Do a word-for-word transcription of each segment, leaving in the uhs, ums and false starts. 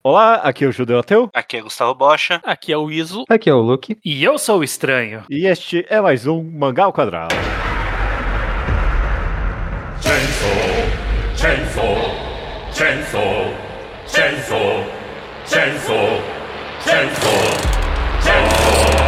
Olá, aqui é o Judeu Ateu. Aqui é Gustavo Bocha. Aqui é o Iso. Aqui é o Luke. E eu sou o Estranho. E este é mais um Mangá ao Quadrado. Chainsaw, Chainsaw, Chainsaw, Chainsaw, Chainsaw, Chainsaw, Chainsaw,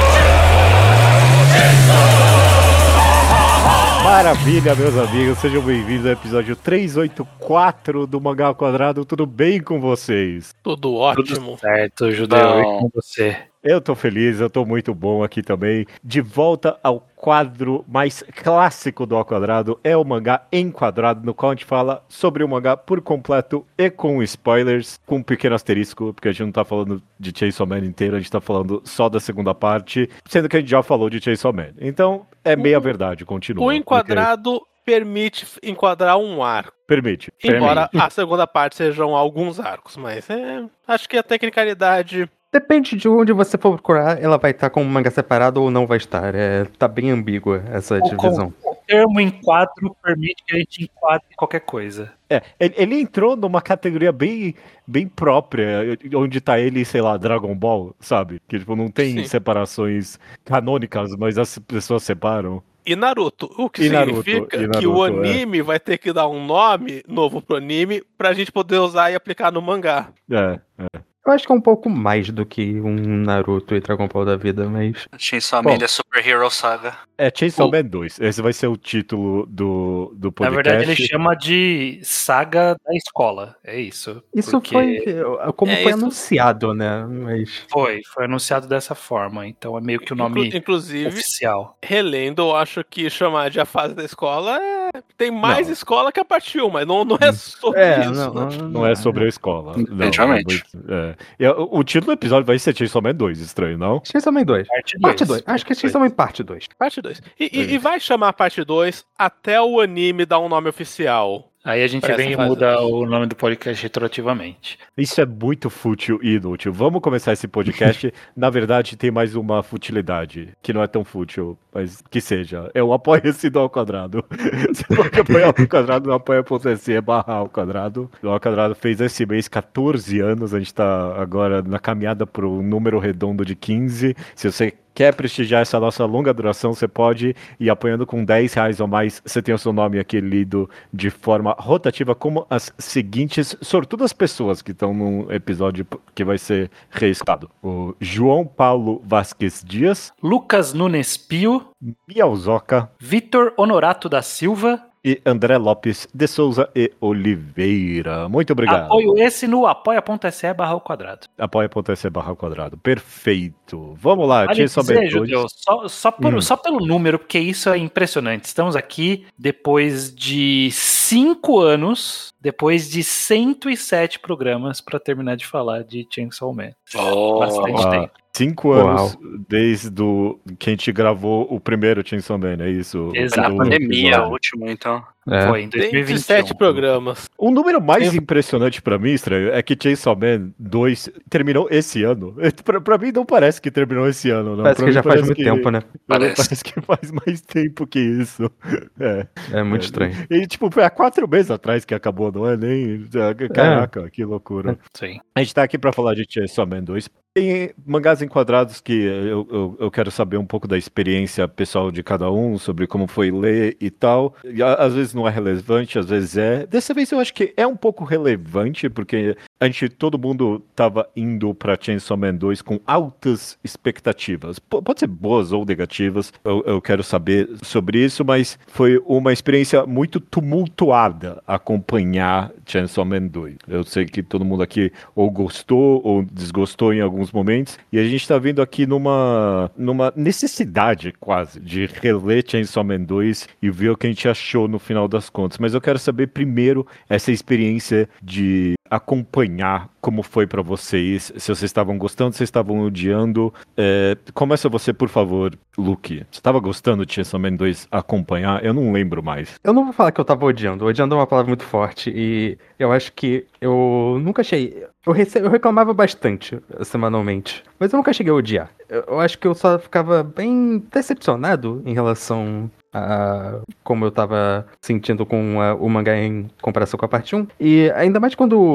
Maravilha, meus amigos, sejam bem-vindos ao episódio trezentos e oitenta e quatro do Mangá ao Quadrado. Tudo bem com vocês? Tudo ótimo. Tudo certo, Judeu, e com você? Eu tô feliz, eu tô muito bom aqui também. De volta ao quadro mais clássico do Ao Quadrado, é o Mangá Enquadrado, no qual a gente fala sobre o mangá por completo e com spoilers, com um pequeno asterisco, porque a gente não tá falando de Chainsaw Man inteiro, a gente tá falando só da segunda parte, sendo que a gente já falou de Chainsaw Man. Então, é meia verdade, continua. O Enquadrado porque... permite enquadrar um arco. Permite. Embora permite. a segunda parte sejam alguns arcos, mas é, acho que a tecnicalidade... Depende de onde você for procurar, ela vai estar com um mangá separado ou não vai estar. É, tá bem ambígua essa o divisão. O termo enquadro permite que a gente enquadre qualquer coisa. É, ele, ele entrou numa categoria bem, bem própria, onde tá ele, sei lá, Dragon Ball, sabe? Que tipo, não tem Sim. separações canônicas, mas as pessoas separam. E Naruto, o que e significa Naruto, que Naruto, o anime é. vai ter que dar um nome novo pro anime pra gente poder usar e aplicar no mangá. É, é. Eu acho que é um pouco mais do que um Naruto e Dragon Ball da vida, mas... Chainsaw Man é Super Hero Saga. É Chainsaw Man dois. Esse vai ser o título do, do podcast. Na verdade, ele chama de Saga da Escola. É isso. Isso porque... foi como é foi isso... anunciado, né? Mas... Foi, foi anunciado dessa forma. Então é meio que o nome Inclusive, oficial. Relendo, eu acho que chamar de A Fase da Escola é... tem mais não. escola que a parte um, mas não, não é sobre é, isso. Não, né? não, não é sobre a escola. Definitivamente. É. O título do episódio vai ser Chainsaw Man dois, estranho, não? Chainsaw Man dois. Parte dois. Parte dois. Acho que é Chainsaw Man parte dois. Parte dois. E, e, e vai chamar parte dois até o anime dar um nome oficial. Aí a gente vem e muda o nome do podcast retroativamente. Isso é muito fútil e inútil. Vamos começar esse podcast. Na verdade, tem mais uma futilidade, que não é tão fútil, mas que seja. É o Apoia-se do Ao Quadrado. Você pode apoiar o Ao Quadrado no apoia.se barra Ao Quadrado. O Ao Quadrado fez esse mês catorze anos. A gente tá agora na caminhada pro número redondo de quinze. Se você quer prestigiar essa nossa longa duração, você pode ir apoiando com dez reais ou mais. Você tem o seu nome aqui lido de forma rotativa, como as seguintes sortudas pessoas que estão num episódio que vai ser reescado. O João Paulo Vasquez Dias, Lucas Nunes Pio, Miauzoca, Vitor Honorato da Silva e André Lopes de Souza e Oliveira. Muito obrigado. Apoio esse no apoia.se barra ao quadrado. Apoia.se barra ao quadrado. Perfeito. Vamos lá. Vale dizer, Judeu, só, só, por, hum. só pelo número, porque isso é impressionante. Estamos aqui depois de cinco anos, depois de cento e sete programas para terminar de falar de Chainsaw Man. Oh. Bastante ah. tempo. Cinco anos Uau. desde o, que a gente gravou o primeiro Chainsaw Man, é isso? Exato. Na pandemia, o último, então. É. Foi em dois mil e vinte e um. cento e sete programas. O número mais impressionante pra mim, estranho, é que Chainsaw Man dois terminou esse ano. Pra, pra mim não parece que terminou esse ano, não. Parece pra que já parece faz muito que, tempo, né? Parece. parece que faz mais tempo que isso. É, é muito é. estranho. E tipo, foi há quatro meses atrás que acabou, não é nem... Caraca, é. que loucura. Sim. A gente tá aqui pra falar de Chainsaw Man dois. Tem mangás enquadrados que eu, eu, eu quero saber um pouco da experiência pessoal de cada um, sobre como foi ler e tal. E, às vezes não é relevante, às vezes é. Dessa vez eu acho que é um pouco relevante, porque a gente, todo mundo tava indo pra Chainsaw Man dois com altas expectativas. P- pode ser boas ou negativas, eu, eu quero saber sobre isso, mas foi uma experiência muito tumultuada acompanhar Chainsaw Man dois. Eu sei que todo mundo aqui ou gostou ou desgostou em alguns momentos, e a gente tá vendo aqui numa, numa necessidade quase de reler Chainsaw Man dois e ver o que a gente achou no final das contas. Mas eu quero saber primeiro essa experiência de acompanhar como foi pra vocês, se vocês estavam gostando, se vocês estavam odiando. É, começa você, por favor, Luke. Você tava gostando de Chainsaw Man dois acompanhar? Eu não lembro mais. Eu não vou falar que eu tava odiando. Odiando é uma palavra muito forte e eu acho que eu nunca achei... Eu, rece... eu reclamava bastante semanalmente, mas eu nunca cheguei a odiar. Eu, eu acho que eu só ficava bem decepcionado em relação a como eu tava sentindo com a, o mangá em comparação com a parte um. E ainda mais quando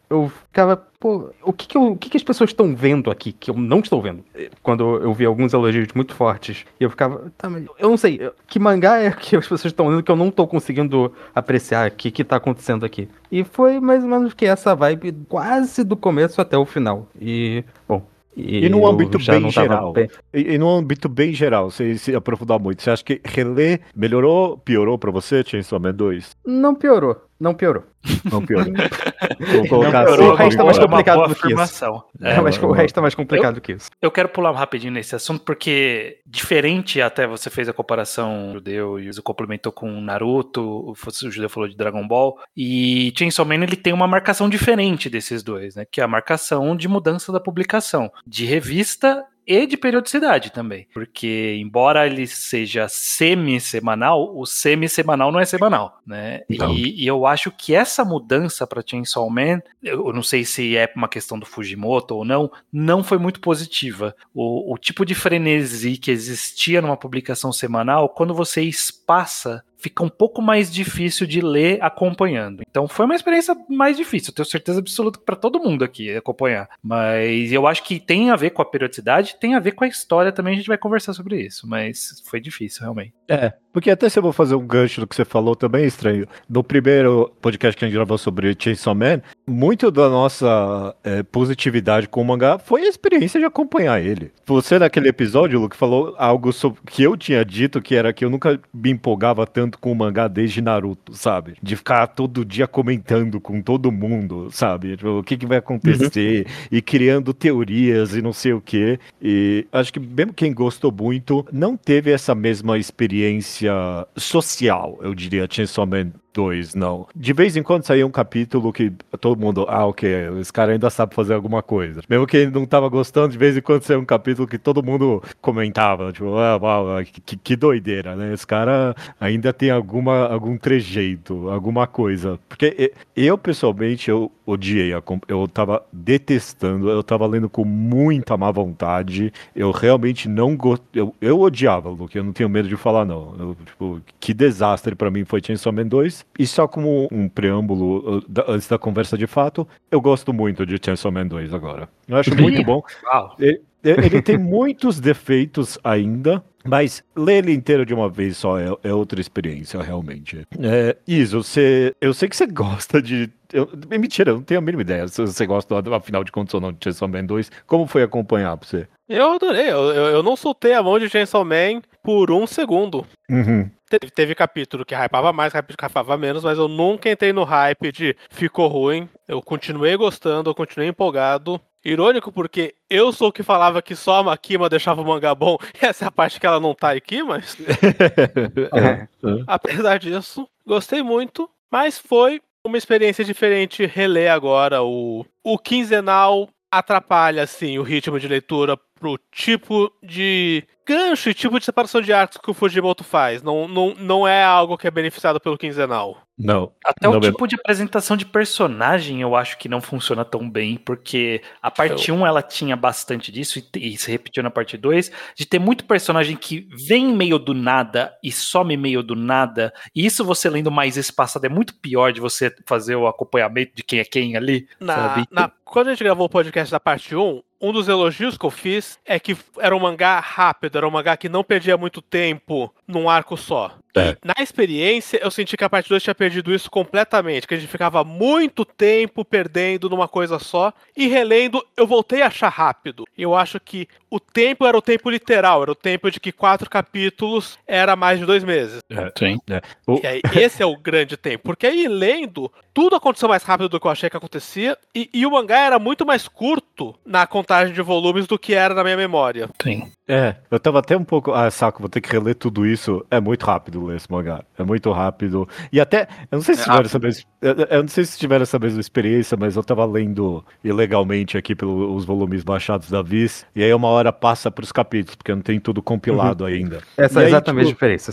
eu ficava, pô, o que que, eu, o que que as pessoas estão vendo aqui que eu não estou vendo? Quando eu vi alguns elogios muito fortes, e eu ficava, tá, mas eu não sei, que mangá é que as pessoas estão lendo que eu não tô conseguindo apreciar aqui, que tá acontecendo aqui? E foi mais ou menos que essa vibe quase do começo até o final. E, bom... E, e no âmbito bem geral, bem... E, e no âmbito bem geral, você se aprofundar muito, você acha que reler melhorou, piorou pra você, Chainsaw Man dois? Não piorou, não piorou. Não piorou. Vou colocar assim, o resto é mais complicado do que isso. É, mas o resto é mais complicado eu, que isso. Eu quero pular rapidinho nesse assunto, porque diferente, até você fez a comparação judeu e o complementou com Naruto, o judeu falou de Dragon Ball, e Chainsaw Man ele tem uma marcação diferente desses dois, né? Que é a marcação de mudança da publicação, de revista e de periodicidade também, porque embora ele seja semi-semanal, o semi-semanal não é semanal, né? E, e eu acho que essa mudança para Chainsaw Man, eu não sei se é uma questão do Fujimoto ou não, não foi muito positiva. O, o tipo de frenesi que existia numa publicação semanal, quando você espaça, fica um pouco mais difícil de ler acompanhando. Então foi uma experiência mais difícil, eu tenho certeza absoluta para todo mundo aqui acompanhar. Mas eu acho que tem a ver com a periodicidade, tem a ver com a história também, a gente vai conversar sobre isso, mas foi difícil realmente. É, porque até se eu vou fazer um gancho do que você falou também, estranho, no primeiro podcast que a gente gravou sobre Chainsaw Man, muito da nossa é, positividade com o mangá foi a experiência de acompanhar ele. Você naquele episódio, Luke, falou algo sobre, que eu tinha dito, que era que eu nunca me empolgava tanto com o mangá desde Naruto, sabe? De ficar todo dia comentando com todo mundo, sabe? Tipo, o que, que vai acontecer, uhum. E criando teorias e não sei o que. E acho que mesmo quem gostou muito, não teve essa mesma experiência social, eu diria, Chainsaw Man dois, não. De vez em quando saía um capítulo que todo mundo, ah, ok, esse cara ainda sabe fazer alguma coisa. Mesmo que ele não tava gostando, de vez em quando saía um capítulo que todo mundo comentava, tipo, ah, uau, que, que doideira, né? Esse cara ainda tem alguma, algum trejeito, alguma coisa. Porque eu, pessoalmente, eu odiei, a, eu tava detestando, eu tava lendo com muita má vontade, eu realmente não gostei, eu, eu odiava, Luke, eu não tenho medo de falar, não. Eu, tipo, que desastre pra mim foi Chainsaw Man dois. E só como um preâmbulo antes da conversa de fato, eu gosto muito de Chainsaw Man dois agora. Eu acho muito bom. Ele, ele tem muitos defeitos ainda, mas ler ele inteiro de uma vez só é, é outra experiência, realmente. É, Iso, você, eu sei que você gosta de... Eu, mentira, eu não tenho a mínima ideia se você gosta, afinal de contas, ou não, de Chainsaw Man dois. Como foi acompanhar pra você? Eu adorei, eu, eu, eu não soltei a mão de Chainsaw Man por um segundo. Uhum. Teve, teve capítulo que hypava mais, capítulo que hypava menos, mas eu nunca entrei no hype de ficou ruim. Eu continuei gostando, eu continuei empolgado. Irônico porque eu sou o que falava que só a Makima deixava o mangá bom, e essa é a parte que ela não tá aqui, mas... é. Apesar disso, gostei muito, mas foi uma experiência diferente reler agora. O, o quinzenal atrapalha, assim, o ritmo de leitura pro tipo de gancho e tipo de separação de arcos que o Fujimoto faz. Não, não, não é algo que é beneficiado pelo quinzenal. Não. Até não o mesmo. tipo de apresentação de personagem eu acho que não funciona tão bem, porque a parte um ela tinha bastante disso, e, e se repetiu na parte dois, de ter muito personagem que vem meio do nada e some meio do nada, e isso você lendo mais espaçado é muito pior de você fazer o acompanhamento de quem é quem ali, na, sabe? Na, quando a gente gravou o podcast da parte um, um dos elogios que eu fiz é que era um mangá rápido, era um mangá que não perdia muito tempo num arco só. É. Na experiência, eu senti que a parte dois tinha perdido isso completamente, que a gente ficava muito tempo perdendo numa coisa só, e relendo, eu voltei a achar rápido. Eu acho que o tempo era o tempo literal, era o tempo de que quatro capítulos era mais de dois meses. É, sim. É. O... E aí, esse é o grande tempo, porque aí lendo, tudo aconteceu mais rápido do que eu achei que acontecia, e, e o mangá era muito mais curto na contagem de volumes do que era na minha memória. Sim. É, eu tava até um pouco, ah, saco, vou ter que reler tudo isso. É muito rápido ler esse mangá, é muito rápido. E até, eu não sei se é tiveram essa mesma, eu, eu não sei se tiveram essa mesma experiência, mas eu tava lendo ilegalmente aqui pelos volumes baixados da Viz, e aí uma hora passa pros capítulos, porque não tem tudo compilado uhum. ainda. Essa e é aí, exatamente tipo, a diferença, assim.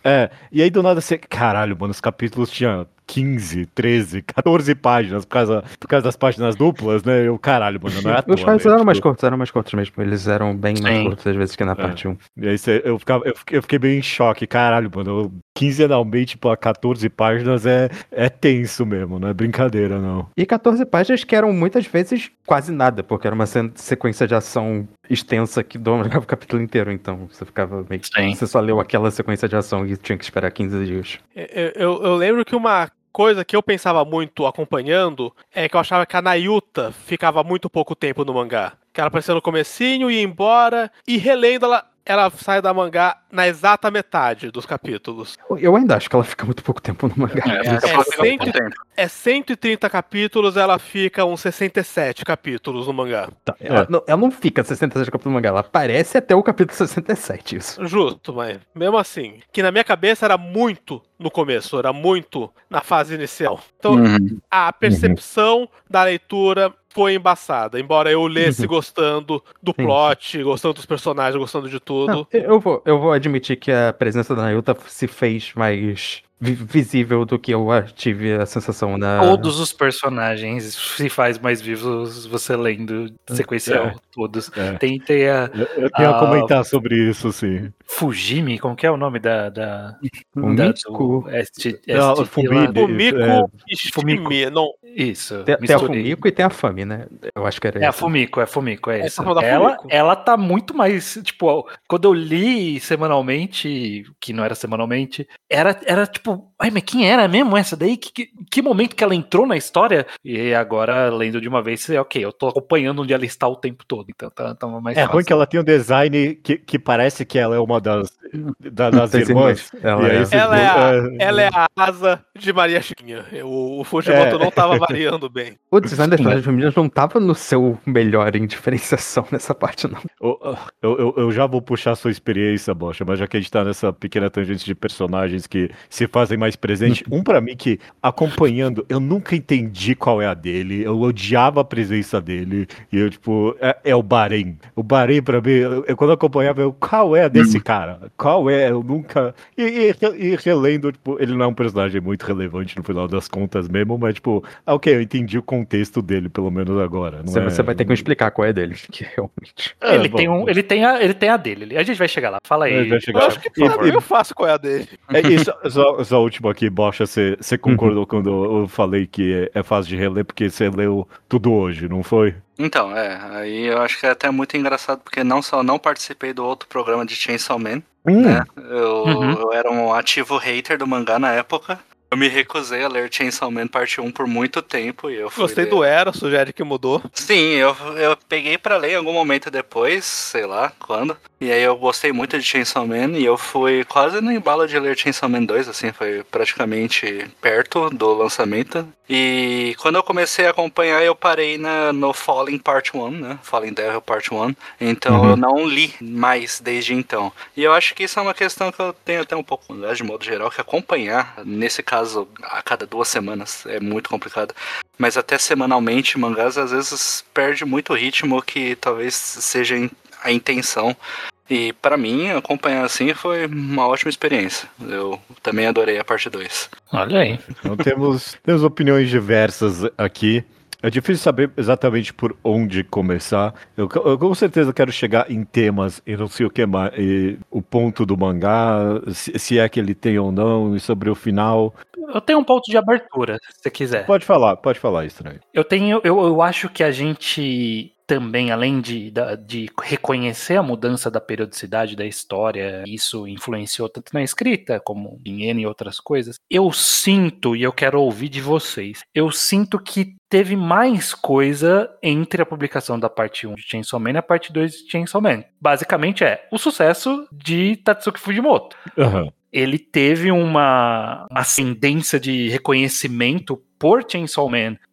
É, e aí do nada você... Caralho, mano, os capítulos tinham quinze, treze, quatorze páginas por causa, por causa das páginas duplas, né? Eu, caralho, mano, não é à toa, Os caras né? eram Tipo, mais curtos, eram mais curtos mesmo. Eles eram bem mais Sim. curtos às vezes que na parte um. E aí você, eu, ficava, eu, fiquei, eu fiquei bem em choque. Caralho, mano, eu, quinzenalmente pra quatorze páginas é, é tenso mesmo, não é brincadeira, não. E quatorze páginas que eram muitas vezes quase nada, porque era uma se- sequência de ação extensa que dominava o capítulo inteiro. Então você ficava meio que. Sim. Você só leu aquela sequência de ação e tinha que esperar quinze dias. Eu, eu, eu lembro que uma coisa que eu pensava muito acompanhando é que eu achava que a Nayuta ficava muito pouco tempo no mangá. Que ela aparecia no comecinho, ia embora, e relendo ela, ela sai da mangá na exata metade dos capítulos. Eu ainda acho que ela fica muito pouco tempo no mangá. É, É, Ela fica cento, muito tempo. é cento e trinta capítulos, ela fica uns sessenta e sete capítulos no mangá. Tá, ela, não, ela não fica sessenta e sete capítulos no mangá, ela aparece até o capítulo sessenta e sete, isso. Justo, mas mesmo assim, que na minha cabeça era muito no começo, era muito na fase inicial. Então, Uhum. a percepção da leitura foi embaçada, embora eu lesse Uhum. gostando do Sim. plot, gostando dos personagens, gostando de tudo. Não, eu, vou, eu vou admitir que a presença da Nayuta se fez mais vi- visível do que eu tive a sensação na... Todos os personagens se faz mais vivos você lendo sequencial, É. todos. É. Tem, tem a Eu, eu tenho Ah, a comentar sobre isso, sim. Fujimi, como que é o nome da... da, O da Mico. do este, Não, este- Fumimi. Fumiko É, e Fumiko. Shimi, não. Isso, Tem, tem a misturei. Fumiko e tem a Fami, né? Eu acho que era É a isso. Fumiko, é a Fumiko, é É, isso. tá falando da Ela, Fumiko. ela tá muito mais, tipo, quando eu li semanalmente, que não era semanalmente, era, era tipo, ai, mas quem era mesmo essa daí? Que, que, que momento que ela entrou na história? E agora, lendo de uma vez, é ok, eu tô acompanhando onde ela está o tempo todo, então tá, tá mais É fácil. ruim que ela tem um design que, que parece que ela é uma das, da- das Das irmãs. Ela E aí é. você- Ela é, a, É. ela é a asa de Maria Chiquinha. O, o Fujimoto É. não tava variando bem. O design das personagens femininas não tava no seu melhor em diferenciação nessa parte, não. Eu, eu, eu já vou puxar a sua experiência, Bocha, mas já que a gente tá nessa pequena tangente de personagens que se fazem mais presente, um pra mim que, acompanhando, eu nunca entendi qual é a dele, eu odiava a presença dele, e eu, tipo, é, é o Bahrein. O Bahrein, pra mim, eu, eu quando eu acompanhava, eu, qual é a desse cara? Qual é? Eu nunca... E, e, e relendo, tipo, ele não é um personagem muito relevante no final das contas mesmo, mas, tipo, ah, ok, eu entendi o contexto dele, pelo menos agora. Não Você, é... você vai ter que me explicar qual é dele, que realmente... É, Ele, bom, tem um, ele, tem a, ele tem a dele, a gente vai chegar lá, fala aí. Ele vai chegar Eu lá. acho que E- pra e- mim eu faço qual é a dele. É isso, só, só último aqui, Bocha, você você concordou quando eu falei que é, é fácil de reler, porque você leu tudo hoje, não foi? Então, é, aí eu acho que é até muito engraçado, porque não só não participei do outro programa de Chainsaw Man, né? Eu, Uhum. eu era um ativo hater do mangá na época. Eu me recusei a ler Chainsaw Man parte um por muito tempo e eu fui Gostei ler... do Era, sugere que mudou. Sim, eu, eu peguei pra ler em algum momento depois, sei lá quando. E aí eu gostei muito de Chainsaw Man e eu fui quase no embalo de ler Chainsaw Man dois, assim, foi praticamente perto do lançamento. E quando eu comecei a acompanhar, eu parei na, no Falling Part um, né? Falling Devil Part um. Então Uhum. eu não li mais desde então. E eu acho que isso é uma questão que eu tenho até um pouco, né, de modo geral, que acompanhar, nesse caso, a cada duas semanas, é muito complicado. Mas até semanalmente, mangás às vezes perde muito ritmo, que talvez seja a intenção. E pra mim, acompanhar assim foi uma ótima experiência. Eu também adorei a parte dois. Olha aí. Então temos, temos opiniões diversas aqui. É difícil saber exatamente por onde começar. Eu, eu com certeza quero chegar em temas e não sei o que mais. E o ponto do mangá, se, se é que ele tem ou não, e sobre o final. Eu tenho um ponto de abertura, se você quiser. Pode falar, pode falar, estranho. Eu tenho, eu, eu acho que a gente também, além de, da- de reconhecer a mudança da periodicidade da história, isso influenciou tanto na escrita como em N e outras coisas. Eu sinto, e eu quero ouvir de vocês, eu sinto que teve mais coisa entre a publicação da parte um de Chainsaw Man e a parte dois de Chainsaw Man. Basicamente é o sucesso de Tatsuki Fujimoto. Aham. Ele teve uma ascendência de reconhecimento por Chainsaw Man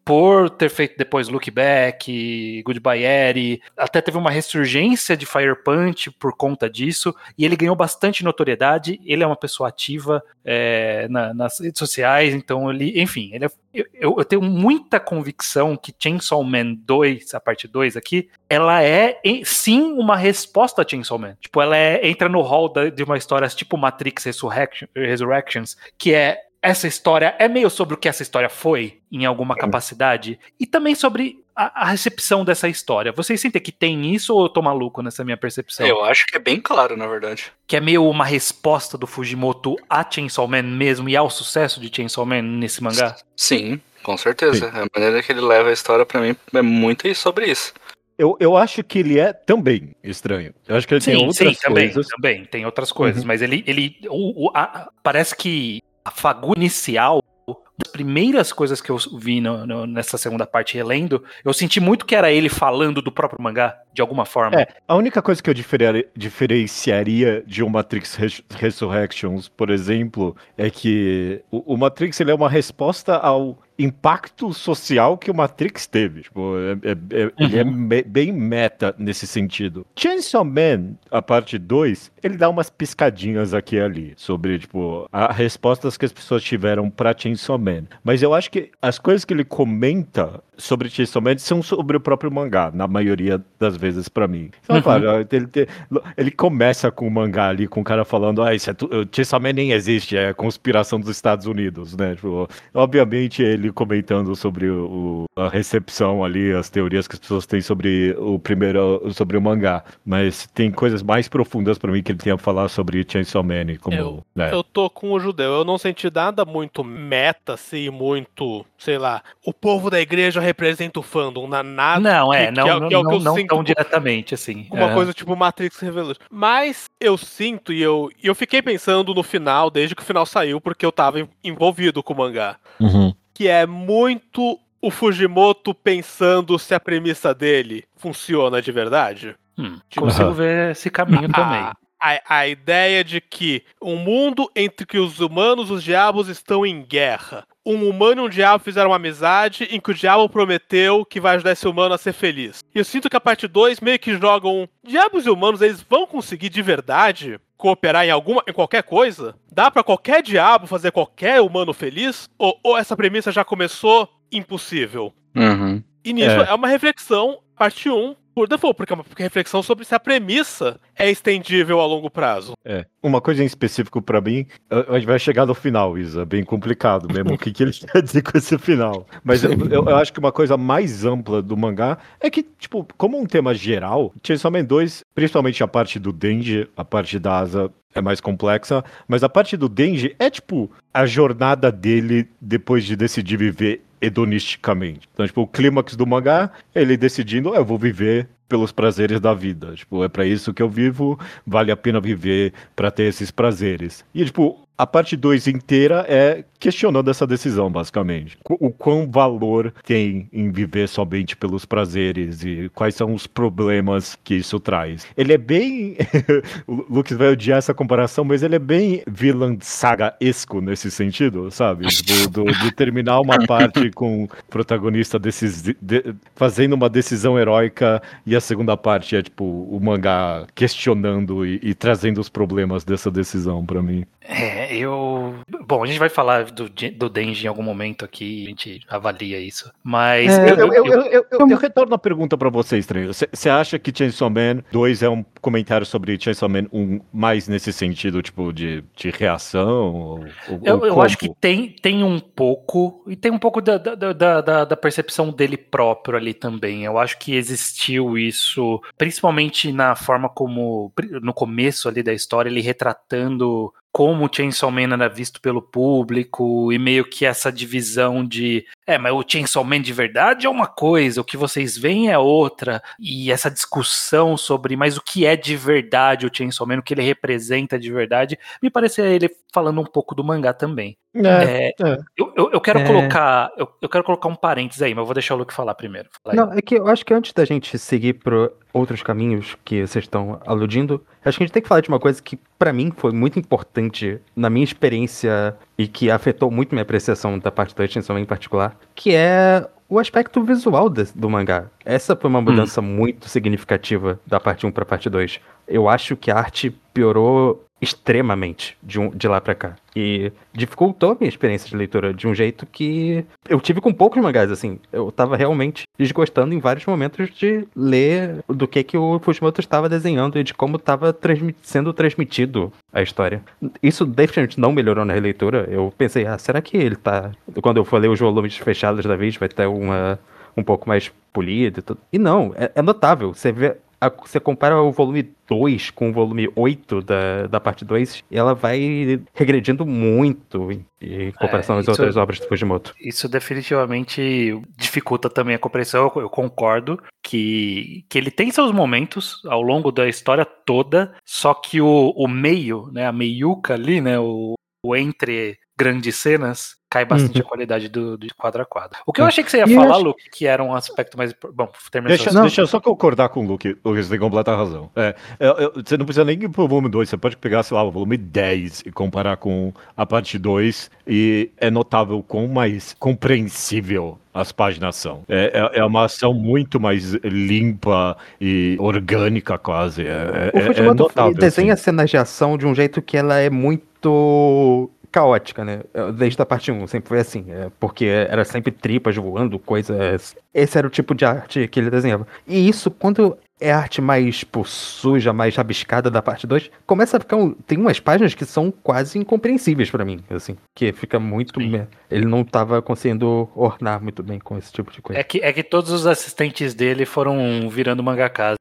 por ter feito depois Look Back, Goodbye Eri, até teve uma ressurgência de Fire Punch por conta disso, e ele ganhou bastante notoriedade. Ele é uma pessoa ativa é, na, nas redes sociais, então ele, enfim, ele é, eu, eu tenho muita convicção que Chainsaw Man dois, a parte dois aqui, ela é sim uma resposta a Chainsaw Man. Tipo, ela é, entra no hall da, de uma história tipo Matrix Resurrection, Resurrections, que é essa história, é meio sobre o que essa história foi, em alguma capacidade, e também sobre a, a recepção dessa história. Vocês sentem que tem isso ou eu tô maluco nessa minha percepção? Eu acho que é bem claro, na verdade. Que é meio uma resposta do Fujimoto a Chainsaw Man mesmo e ao sucesso de Chainsaw Man nesse mangá? Sim, com certeza. Sim. A maneira que ele leva a história, pra mim, é muito sobre isso. Eu, eu acho que ele é também estranho. Eu acho que ele sim, tem outras sim, também, coisas. também, tem outras coisas, Uhum. mas ele, ele o, o, a, parece que a fagulha inicial, das primeiras coisas que eu vi no, no, nessa segunda parte relendo, eu senti muito que era ele falando do próprio mangá, de alguma forma. É, a única coisa que eu difere- diferenciaria de um Matrix Res- Resurrections, por exemplo, é que o, o Matrix ele é uma resposta ao impacto social que o Matrix teve. Tipo, é, é, é, uhum. Ele é me, bem meta nesse sentido. Chainsaw Man, a parte dois, ele dá umas piscadinhas aqui e ali sobre, tipo, as respostas que as pessoas tiveram pra Chainsaw Man. Mas eu acho que as coisas que ele comenta sobre Chainsaw Man são sobre o próprio mangá, na maioria das vezes pra mim. Então, uhum. claro, ele, ele, ele começa com o mangá ali, com o cara falando, ah, isso é tu, Chainsaw Man nem existe, é conspiração dos Estados Unidos, né? Tipo, obviamente ele comentando sobre o, a recepção ali, as teorias que as pessoas têm sobre o primeiro, sobre o mangá, mas tem coisas mais profundas pra mim que ele tem a falar sobre Chainsaw Man, como... Eu, né? eu tô com o judeu, eu não senti nada muito meta, assim, muito, sei lá, o povo da igreja representa o fandom, na nada. Não, é, que, não, que é, não, que é o que eu não, sinto tão com, diretamente, assim. Uma uhum. coisa tipo Matrix Revolution. Mas eu sinto, e eu, e eu fiquei pensando no final, desde que o final saiu, porque eu tava envolvido com o mangá. Uhum. Que é muito o Fujimoto pensando se a premissa dele funciona de verdade. Hum, consigo uhum. ver esse caminho a, também. A, a ideia de que um mundo entre que os humanos e os diabos estão em guerra. Um humano e um diabo fizeram uma amizade em que o diabo prometeu que vai ajudar esse humano a ser feliz. E eu sinto que a parte dois meio que jogam... Diabos e humanos, eles vão conseguir de verdade cooperar em alguma, em qualquer coisa? Dá pra qualquer diabo fazer qualquer humano feliz? Ou, ou essa premissa já começou impossível? Uhum. E nisso é. É. é uma reflexão, parte um, por default, porque é uma reflexão sobre se a premissa é estendível a longo prazo. É. Uma coisa em específico pra mim, a gente vai chegar no final, Isa, bem complicado mesmo, o que, que ele quer dizer com esse final. Mas eu, eu, eu acho que uma coisa mais ampla do mangá é que, tipo, como um tema geral, Chainsaw Man dois, principalmente a parte do Denji, a parte da Asa é mais complexa, mas a parte do Denji é, tipo, a jornada dele depois de decidir viver hedonisticamente. Então, tipo, o clímax do mangá é ele decidindo, oh, eu vou viver pelos prazeres da vida. Tipo, é pra isso que eu vivo, vale a pena viver pra ter esses prazeres. E, tipo, a parte dois inteira é questionando essa decisão, basicamente. O quão valor tem em viver somente pelos prazeres e quais são os problemas que isso traz. Ele é bem... o Lucas vai odiar essa comparação, mas ele é bem Vinland Saga-esco nesse sentido, sabe? Tipo, do, de terminar uma parte com o protagonista decis... de... fazendo uma decisão heróica e a segunda parte é, tipo, o mangá questionando e, e trazendo os problemas dessa decisão pra mim. É, eu... Bom, a gente vai falar do, do Denji em algum momento aqui, a gente avalia isso, mas... É, eu, eu, eu, eu, eu, eu, eu retorno a pergunta pra você, Estranho. Você acha que Chainsaw Man dois é um comentário sobre Chainsaw Man um mais nesse sentido, tipo, de, de reação? Ou, eu ou eu acho que tem, tem um pouco, e tem um pouco da, da, da, da, da percepção dele próprio ali também. Eu acho que existiu isso, principalmente na forma como, no começo ali da história, ele retratando como o Chainsaw Man era visto pelo público e meio que essa divisão de é, mas o Chainsaw Man de verdade é uma coisa, o que vocês veem é outra, e essa discussão sobre mas o que é de verdade o Chainsaw Man, o que ele representa de verdade, me parece ele falando um pouco do mangá também. É, é, é. Eu, eu, eu quero é... colocar eu, eu quero colocar um parênteses aí, mas eu vou deixar o Luke falar primeiro. Fala Não, é que eu acho que antes da gente seguir para outros caminhos que vocês estão aludindo, acho que a gente tem que falar de uma coisa que pra mim foi muito importante na minha experiência e que afetou muito minha apreciação da parte do Chainsaw Man em particular, que é o aspecto visual de, do mangá. Essa foi uma mudança hum. muito significativa da parte um pra parte dois. Eu acho que a arte piorou extremamente de, um, de lá pra cá. E dificultou a minha experiência de leitura de um jeito que eu tive com poucos mangás, assim. Eu tava realmente desgostando em vários momentos de ler do que, que o Fujimoto estava desenhando e de como estava transmit- sendo transmitido a história. Isso definitivamente não melhorou na releitura. Eu pensei, ah, será que ele tá... Quando eu for ler os volumes fechados da vez, vai ter uma... um pouco mais polido e tudo. E não, é, é notável. Você vê... Você compara o volume dois com o volume oito da, da parte dois, e ela vai regredindo muito em, em comparação é, às outras obras do Fujimoto. Isso definitivamente dificulta também a compreensão. Eu, eu concordo que, que ele tem seus momentos ao longo da história toda, só que o, o meio, né, a meiuca ali, né, o, o entre grandes cenas, cai bastante uhum. a qualidade do, do quadro a quadro. O que eu achei que você ia e falar, acho... Luke, que era um aspecto mais... Bom, termina deixa, deixa eu só concordar com o Luke, o Luke tem completa razão. É, eu, eu, você não precisa nem ir pro volume dois, você pode pegar, sei lá, o volume dez e comparar com a parte dois, e é notável quão mais compreensível as páginas são. É, é, é uma ação muito mais limpa e orgânica, quase. É, o Fujimoto é notável, desenha assim. cenas de ação de um jeito que ela é muito... caótica, né? Desde a parte um sempre foi assim, é, porque era sempre tripas voando, coisas... Esse era o tipo de arte que ele desenhava. E isso, quando é arte mais, tipo, suja, mais rabiscada da parte dois, começa a ficar... Um... Tem umas páginas que são quase incompreensíveis pra mim, assim, que fica muito... Sim. Ele não tava conseguindo ornar muito bem com esse tipo de coisa. É que, é que todos os assistentes dele foram virando mangakas.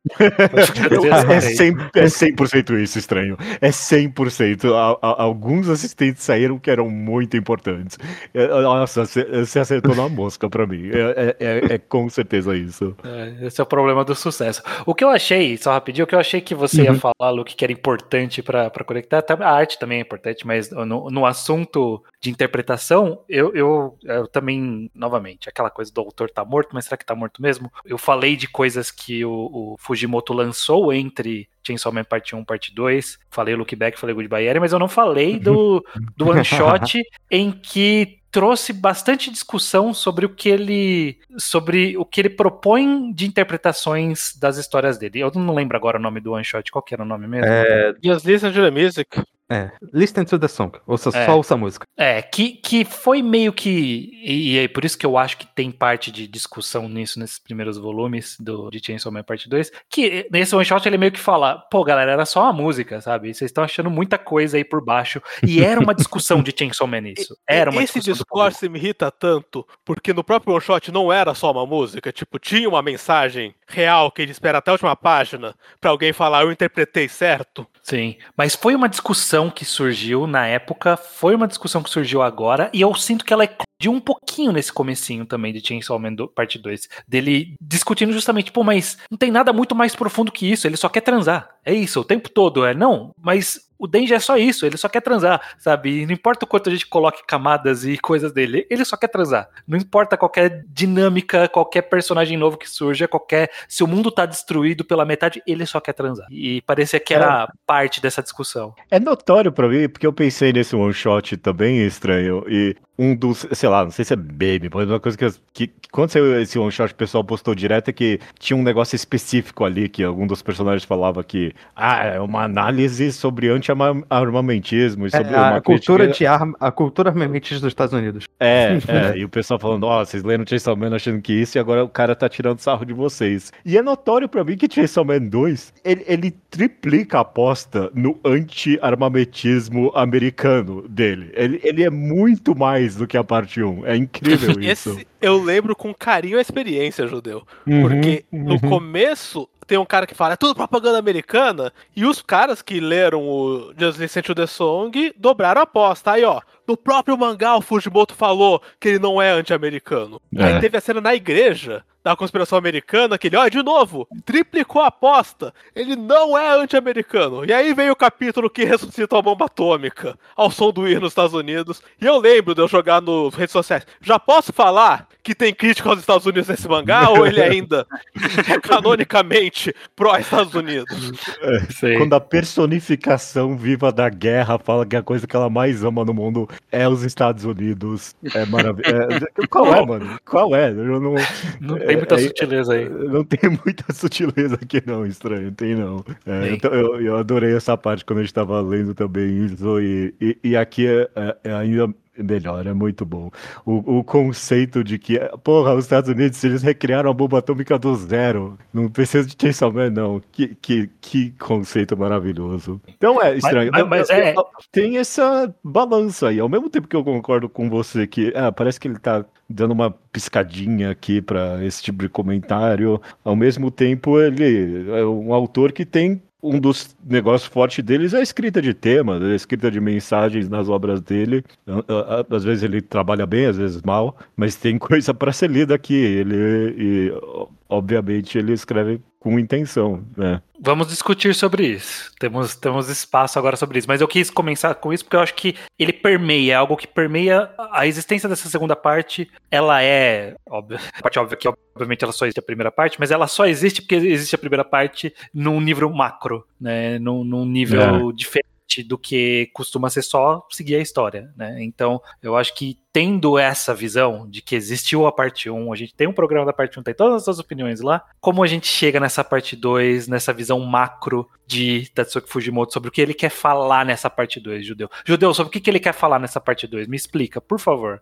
é, cem, é cem por cento isso, estranho. É cem por cento. A, a, alguns assistentes saíram que eram muito importantes. É, nossa, você acertou na mosca pra mim. É, é, é com certeza isso. É, esse é o problema do sucesso. O que eu achei, só rapidinho, o que eu achei que você uhum. ia falar, Luke, que era importante pra, pra conectar, a arte também é importante, mas no, no assunto de interpretação, eu, eu, eu também, novamente, aquela coisa do autor tá morto, mas será que tá morto mesmo? Eu falei de coisas que o, o Fujimoto lançou entre Chainsaw Man parte um e parte dois, falei Look Back, falei Goodbye Eri, mas eu não falei do, do one shot em que trouxe bastante discussão sobre o que ele sobre o que ele propõe de interpretações das histórias dele. Eu não lembro agora o nome do one shot, qual que era o nome mesmo? É... Just Listen to the Music. É, Listen to the Song, ouça, é. só ouça a música. É, que, que foi meio que, e, e é por isso que eu acho que tem parte de discussão nisso, nesses primeiros volumes do, de Chainsaw Man parte dois, que nesse one shot ele meio que fala, pô galera, era só uma música, sabe, vocês estão achando muita coisa aí por baixo, e era uma discussão de Chainsaw Man isso, era uma Esse discurso me irrita tanto, porque no próprio one shot não era só uma música, tipo, tinha uma mensagem real que ele espera até a última página pra alguém falar, eu interpretei certo. Sim, mas foi uma discussão que surgiu na época, foi uma discussão que surgiu agora, e eu sinto que ela eclodiu um pouquinho nesse comecinho também de Chainsaw Man do, parte dois, dele discutindo justamente, pô, mas não tem nada muito mais profundo que isso, ele só quer transar, é isso, o tempo todo, é, não, mas o Denji é só isso, ele só quer transar, sabe, e não importa o quanto a gente coloque camadas e coisas dele, ele só quer transar, não importa qualquer dinâmica, qualquer personagem novo que surja, qualquer, se o mundo tá destruído pela metade, ele só quer transar, e parecia que era é. parte dessa discussão. É notório pra mim, porque eu pensei nesse one shot também estranho, e um dos, sei lá, não sei se é meme, mas uma coisa que, que, que quando saiu esse one shot o pessoal postou direto é que tinha um negócio específico ali, que algum dos personagens falava que, ah, é uma análise sobre anti-armamentismo e sobre é, uma a cultura crítica... de arma, a cultura armamentista dos Estados Unidos. É, é, e o pessoal falando, ó, oh, vocês leram Chainsaw Man achando que isso, e agora o cara tá tirando sarro de vocês. E é notório pra mim que Chainsaw Man dois, ele, ele triplica a aposta no anti-armamentismo americano dele. Ele, ele é muito mais do que a parte um. É incrível isso. Esse, eu lembro com carinho a experiência, Judeu. Uhum, porque uhum. no começo tem um cara que fala, é tudo propaganda americana, e os caras que leram o Just Listen to the Song dobraram a aposta. Aí, ó, no próprio mangá o Fujimoto falou que ele não é anti-americano. É. Aí teve a cena na igreja da conspiração americana, que ele, ó, de novo, triplicou a aposta. Ele não é anti-americano. E aí veio o capítulo que ressuscita a bomba atômica ao som do hino nos Estados Unidos. E eu lembro de eu jogar nas redes sociais. Já posso falar que tem crítica aos Estados Unidos nesse mangá, ou ele ainda é canonicamente pró-Estados Unidos? É, quando a personificação viva da guerra fala que a coisa que ela mais ama no mundo é os Estados Unidos, é maravilhoso. É, qual é, mano? Qual é? Eu não, Não tem muita é, sutileza aí. Não tem muita sutileza aqui não, estranho, tem não. É, então, eu, eu adorei essa parte quando a gente tava lendo também isso, e, e, e aqui é, é, é ainda melhor, é muito bom. O, o conceito de que, porra, os Estados Unidos, se eles recriaram a bomba atômica do zero, não precisa de Chainsaw Man, não. Que, que, que conceito maravilhoso. Então é estranho. Mas, mas, mas eu, eu, é... eu, tem essa balança aí. Ao mesmo tempo que eu concordo com você que ah, parece que ele tá dando uma piscadinha aqui pra esse tipo de comentário, ao mesmo tempo ele é um autor que tem um dos negócios fortes deles é a escrita de temas, a escrita de mensagens nas obras dele. Às vezes ele trabalha bem, às vezes mal, mas tem coisa para ser lida aqui. Ele, e, obviamente, ele escreve com intenção, né? Vamos discutir sobre isso. Temos, temos espaço agora sobre isso. Mas eu quis começar com isso porque eu acho que ele permeia, algo que permeia a existência dessa segunda parte. Ela é, óbvio, a parte óbvia que obviamente ela só existe a primeira parte, mas ela só existe porque existe a primeira parte num nível macro, né? Num, num nível é. diferente do que costuma ser só seguir a história, né? Então, eu acho que tendo essa visão de que existiu a parte um, a gente tem um programa da parte um, tem todas as opiniões lá, como a gente chega nessa parte dois, nessa visão macro de Tatsuki Fujimoto sobre o que ele quer falar nessa parte dois, Judeu? Judeu, sobre o que ele quer falar nessa parte dois? Me explica, por favor.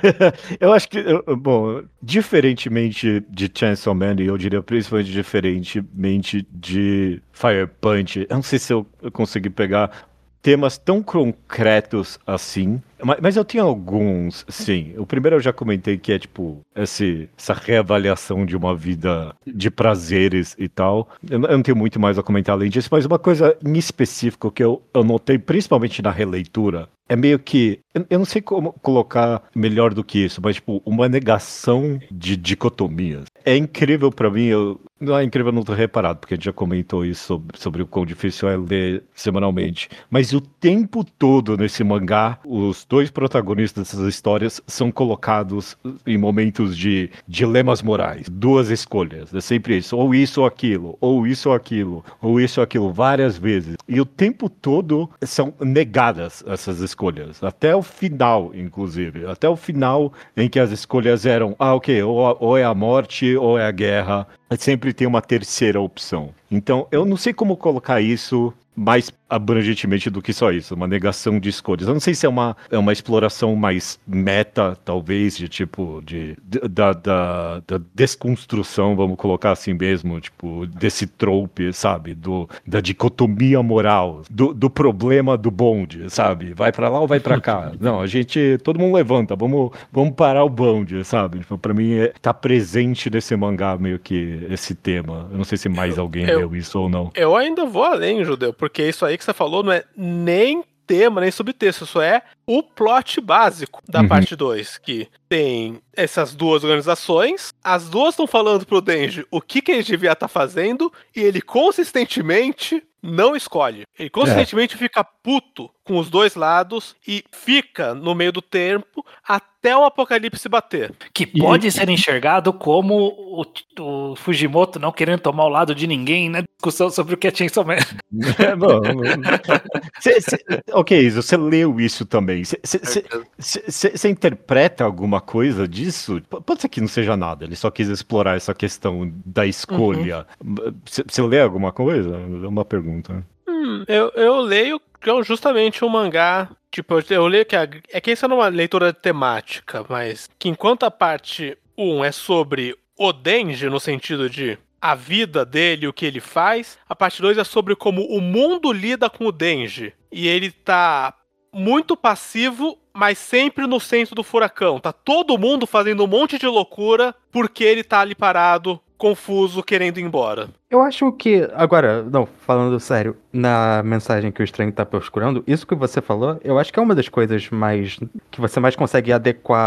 Eu acho que, bom, diferentemente de Chainsaw Man, e eu diria principalmente diferentemente de Fire Punch, eu não sei se eu consegui pegar temas tão concretos assim, mas, mas eu tinha alguns, sim. O primeiro eu já comentei que é tipo esse, essa reavaliação de uma vida de prazeres e tal. Eu, eu não tenho muito mais a comentar além disso, mas uma coisa em específico que eu, eu notei, principalmente na releitura, é meio que, eu, eu não sei como colocar melhor do que isso, mas tipo, uma negação de dicotomias. É incrível pra mim, eu, não é incrível não ter reparado, porque a gente já comentou isso sobre, sobre o quão difícil é ler semanalmente. Mas o tempo todo nesse mangá, os dois protagonistas dessas histórias são colocados em momentos de dilemas morais, duas escolhas, é sempre isso, ou isso ou aquilo, ou isso ou aquilo, ou isso ou aquilo, várias vezes. E o tempo todo são negadas essas escolhas, até o final, inclusive, até o final em que as escolhas eram, ah, ok, ou, ou é a morte ou é a guerra, sempre tem uma terceira opção. Então, eu não sei como colocar isso mais abrangentemente do que só isso, uma negação de escolhas. Eu não sei se é uma, é uma exploração mais meta, talvez, de tipo, de, de da, da, da desconstrução, vamos colocar assim mesmo, tipo, desse trope, sabe, do, da dicotomia moral, do, do problema do bonde, sabe, vai pra lá ou vai pra cá. Não, a gente, todo mundo levanta, vamos, vamos parar o bonde, sabe, tipo, pra mim é, tá presente nesse mangá meio que esse tema. Eu não sei se mais alguém eu, leu isso ou não. Eu ainda vou além, Judeu, porque isso aí que você falou não é nem tema, nem subtexto, isso é o plot básico da uhum. parte dois, que tem essas duas organizações, as duas estão falando pro Denji o que, que ele devia estar fazendo, e ele consistentemente não escolhe. Ele consistentemente é. fica puto com os dois lados e fica no meio do tempo até o apocalipse bater. Que pode e... ser enxergado como o, o Fujimoto não querendo tomar o lado de ninguém na discussão sobre o que é Chainsaw Man. É, bom, cê, cê, ok, Isa, você leu isso também. Você interpreta alguma coisa disso? Pode ser que não seja nada, ele só quis explorar essa questão da escolha. Você uhum. lê alguma coisa? É uma pergunta. Hum, eu, eu leio justamente um mangá, tipo, eu, eu leio que a, é que isso é uma leitura temática, mas que enquanto a parte um é sobre o Denji, no sentido de a vida dele, o que ele faz, a parte dois é sobre como o mundo lida com o Denji, e ele tá muito passivo, mas sempre no centro do furacão, tá todo mundo fazendo um monte de loucura porque ele tá ali parado, confuso, querendo ir embora. Eu acho que, agora, não, falando sério, na mensagem que o Estranho tá procurando, isso que você falou, eu acho que é uma das coisas mais, que você mais consegue adequar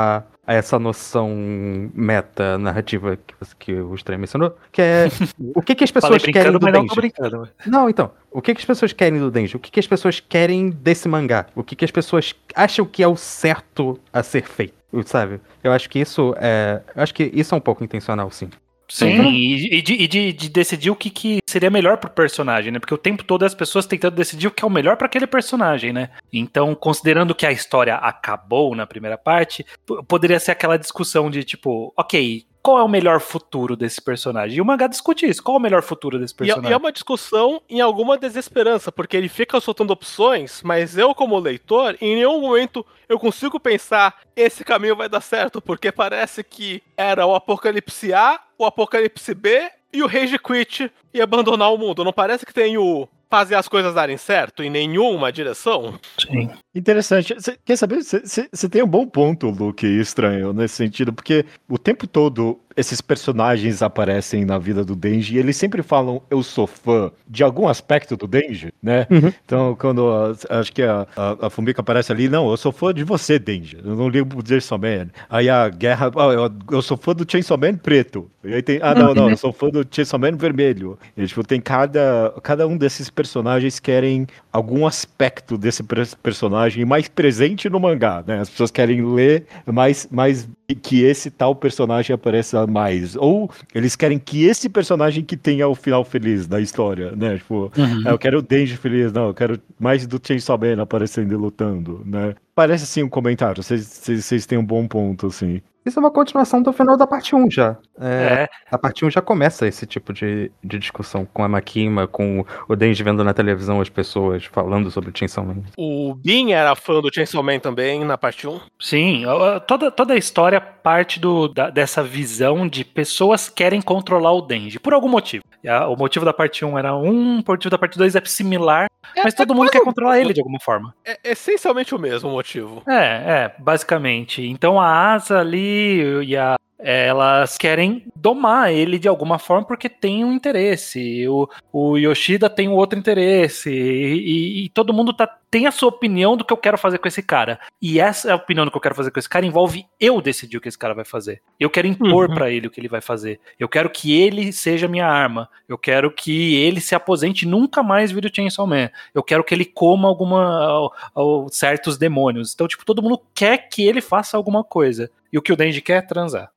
a essa noção meta-narrativa que, você- que o Estranho mencionou, que é o que, que as pessoas Falei querem brincando, do mas não tô Denji. brincando. Não, então, o que, que as pessoas querem do Denji? O que, que as pessoas querem desse mangá? O que, que as pessoas acham que é o certo a ser feito, sabe? Eu acho que isso é, eu acho que isso é um pouco intencional, sim. Sim, e, e de, e de- de decidir o que, que seria melhor pro personagem, né? Porque o tempo todo é as pessoas tentando decidir o que é o melhor pra aquele personagem, né? Então, considerando que a história acabou na primeira parte, p- poderia ser aquela discussão de tipo, ok, qual é o melhor futuro desse personagem? E o mangá discute isso, qual é o melhor futuro desse E é, personagem? e é uma discussão em alguma desesperança, porque ele fica soltando opções, mas eu, como leitor, em nenhum momento eu consigo pensar esse caminho vai dar certo, porque parece que era o Apocalipse A, o Apocalipse B e o Rage Quit e abandonar o mundo. Não parece que tem o fazer as coisas darem certo em nenhuma direção? Sim. Interessante. Cê, quer saber? Você tem um bom ponto, Luke, estranho, nesse sentido, porque o tempo todo esses personagens aparecem na vida do Denji e eles sempre falam eu sou fã de algum aspecto do Denji, né? Uhum. Então, quando a- acho que a, a, a Fumika aparece ali, não, eu sou fã de você, Denji. Eu não ligo pro Chainsaw Man. Aí a guerra, ah, eu, eu sou fã do Chainsaw Man preto. E aí tem, ah, não, não, eu sou fã do Chainsaw Man vermelho. E, tipo, tem cada, cada um desses personagens querem algum aspecto desse pers- personagem mais presente no mangá, né? As pessoas querem ler mais, mais que esse tal personagem apareça mais. Ou eles querem que esse personagem que tenha o final feliz da história, né? Tipo, Uhum. ah, eu quero o Denji feliz, não, eu quero mais do Chainsaw Man aparecendo e lutando, né? Parece, assim, um comentário. Vocês- Vocês vocês têm um bom ponto, assim. Isso é uma continuação do final da parte um já. É, É, A parte um já começa esse tipo de, de discussão com a Makima, com o Denji vendo na televisão as pessoas falando sobre o Chainsaw Man. O Bin era fã do Chainsaw Man também, na parte um. sim, a- a- toda, toda a história parte do, da- dessa visão de pessoas querem controlar o Denji, por algum motivo. E a- o motivo da parte um era um, o motivo da parte dois é similar, mas todo mundo quer controlar ele de alguma forma. É essencialmente o mesmo motivo. É, é, basicamente. Então a Asa ali e a elas querem domar ele de alguma forma porque tem um interesse. O, o Yoshida tem um outro interesse. E, e- e todo mundo tá, tem a sua opinião do que eu quero fazer com esse cara. E essa opinião do que eu quero fazer com esse cara envolve eu decidir o que esse cara vai fazer. Eu quero impor Uhum. pra ele o que ele vai fazer. Eu quero que ele seja minha arma. Eu quero que ele se aposente e nunca mais vire o Chainsaw Man. Eu quero que ele coma alguma ao- ao- certos demônios. Então, tipo, todo mundo quer que ele faça alguma coisa. E o que o Denji quer é transar.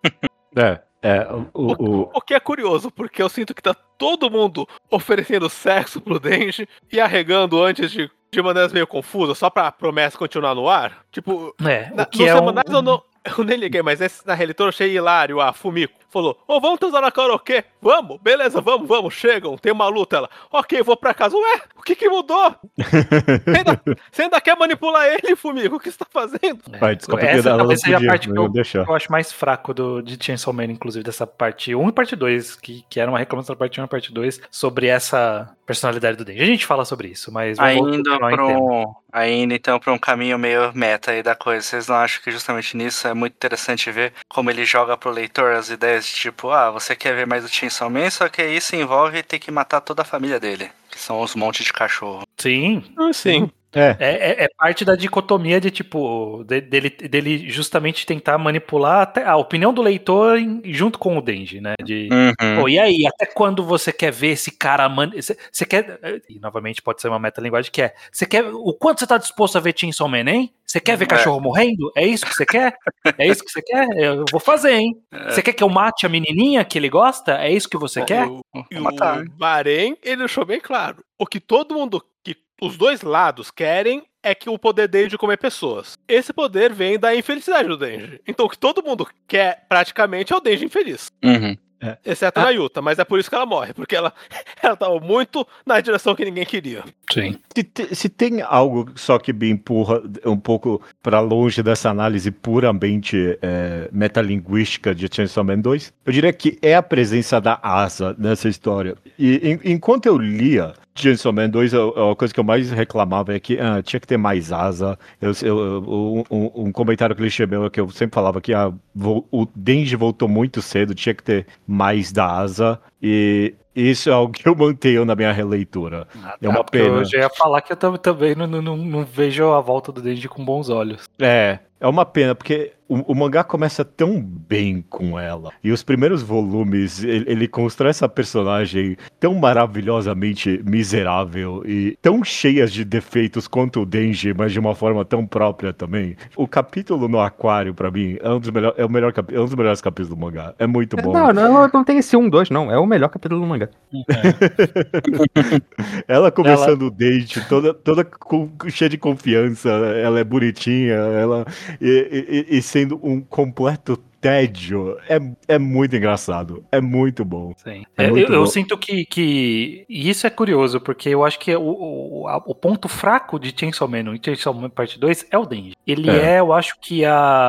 É, é, o... o, O que é curioso, porque eu sinto que tá todo mundo oferecendo sexo pro Denji e arregando antes de, de maneiras meio confusas, só pra promessa continuar no ar. Tipo, É, na, o que nos é semanais um... eu, não, eu nem liguei, mas esse, na releitura eu achei hilário. A Fumiko falou, ô, vamos transar na karaokê? Vamos, beleza, vamos, vamos, chegam, tem uma luta. Ela, ok, vou pra casa. Ué, o que que mudou? Você ainda, você ainda quer manipular ele, Fumiko? O que você tá fazendo? Vai, desculpa, Essa ela não talvez seja a podia, parte que não ia eu, deixar. que eu acho mais fraco do, de Chainsaw Man, inclusive, dessa parte um e parte dois, que, que era uma reclamação da parte um e parte dois, sobre essa personalidade do Denji. A gente fala sobre isso, mas vamos Ainda continuar em para tema. um, ainda então para um caminho meio meta aí da coisa. Vocês não acham que justamente nisso é muito interessante ver como ele joga pro leitor as ideias de tipo, ah, você quer ver mais o Chainsaw Man, só que isso envolve ter que matar toda a família dele, que são os montes de cachorro. Sim, Sim. É, É, é- é parte da dicotomia de, tipo, de- dele, dele justamente tentar manipular até a opinião do leitor em- junto com o Denji, né? De, Uhum. pô, e aí, até quando você quer ver esse cara... Man... Você você quer... E, novamente, pode ser uma metalinguagem que é... Você quer... O quanto você tá disposto a ver Chainsaw Man, hein? Você quer ver É. cachorro morrendo? É isso que você quer? É isso que você quer? Eu vou fazer, hein? Você quer que eu mate a menininha que ele gosta? É isso que você quer? O, e Vou matar. o Bahrein, ele deixou bem claro. O que todo mundo, que os dois lados querem é que o poder dele de comer pessoas. Esse poder vem da infelicidade do Denji. Então o que todo mundo quer praticamente é o Denji infeliz. Uhum. Exceto a Nayuta, mas é por isso que ela morre, porque ela, ela tava muito na direção que ninguém queria. Sim. se, te- se tem algo só que me empurra um pouco para longe dessa análise puramente é, metalinguística de Chainsaw Man dois, eu diria que é a presença da Asa nessa história. E en- enquanto eu lia Chainsaw Man dois, a, a coisa que eu mais reclamava é que ah, tinha que ter mais Asa. Eu, eu- eu- um, um comentário clichê meu é que eu sempre falava que ah, vo- o Denji voltou muito cedo, tinha que ter mais da Asa. E isso é algo que eu mantenho na minha releitura. É uma Ah, porque pena. Eu já ia falar que eu tam- também não, não, não- não vejo a volta do Denji com bons olhos. É, É uma pena, porque o, o mangá começa tão bem com ela. E os primeiros volumes, ele, ele constrói essa personagem tão maravilhosamente miserável e tão cheias de defeitos quanto o Denji, mas de uma forma tão própria também. O capítulo no aquário, pra mim, é um dos, melhor, é o melhor capi- é um dos melhores capítulos do mangá. É muito bom. Não, não, não tem esse um, dois, não. É o melhor capítulo do mangá. Ela começando o date, toda, toda com- cheia de confiança, ela é bonitinha, ela e, e- e sendo um completo tédio, é, é muito engraçado, é muito bom. Sim. É É, muito eu, eu bom. sinto que, que. E isso é curioso, porque eu acho que o, o, a- o ponto fraco de Chainsaw Man e Chainsaw Man Parte dois é o Denji. Ele É. é, eu acho que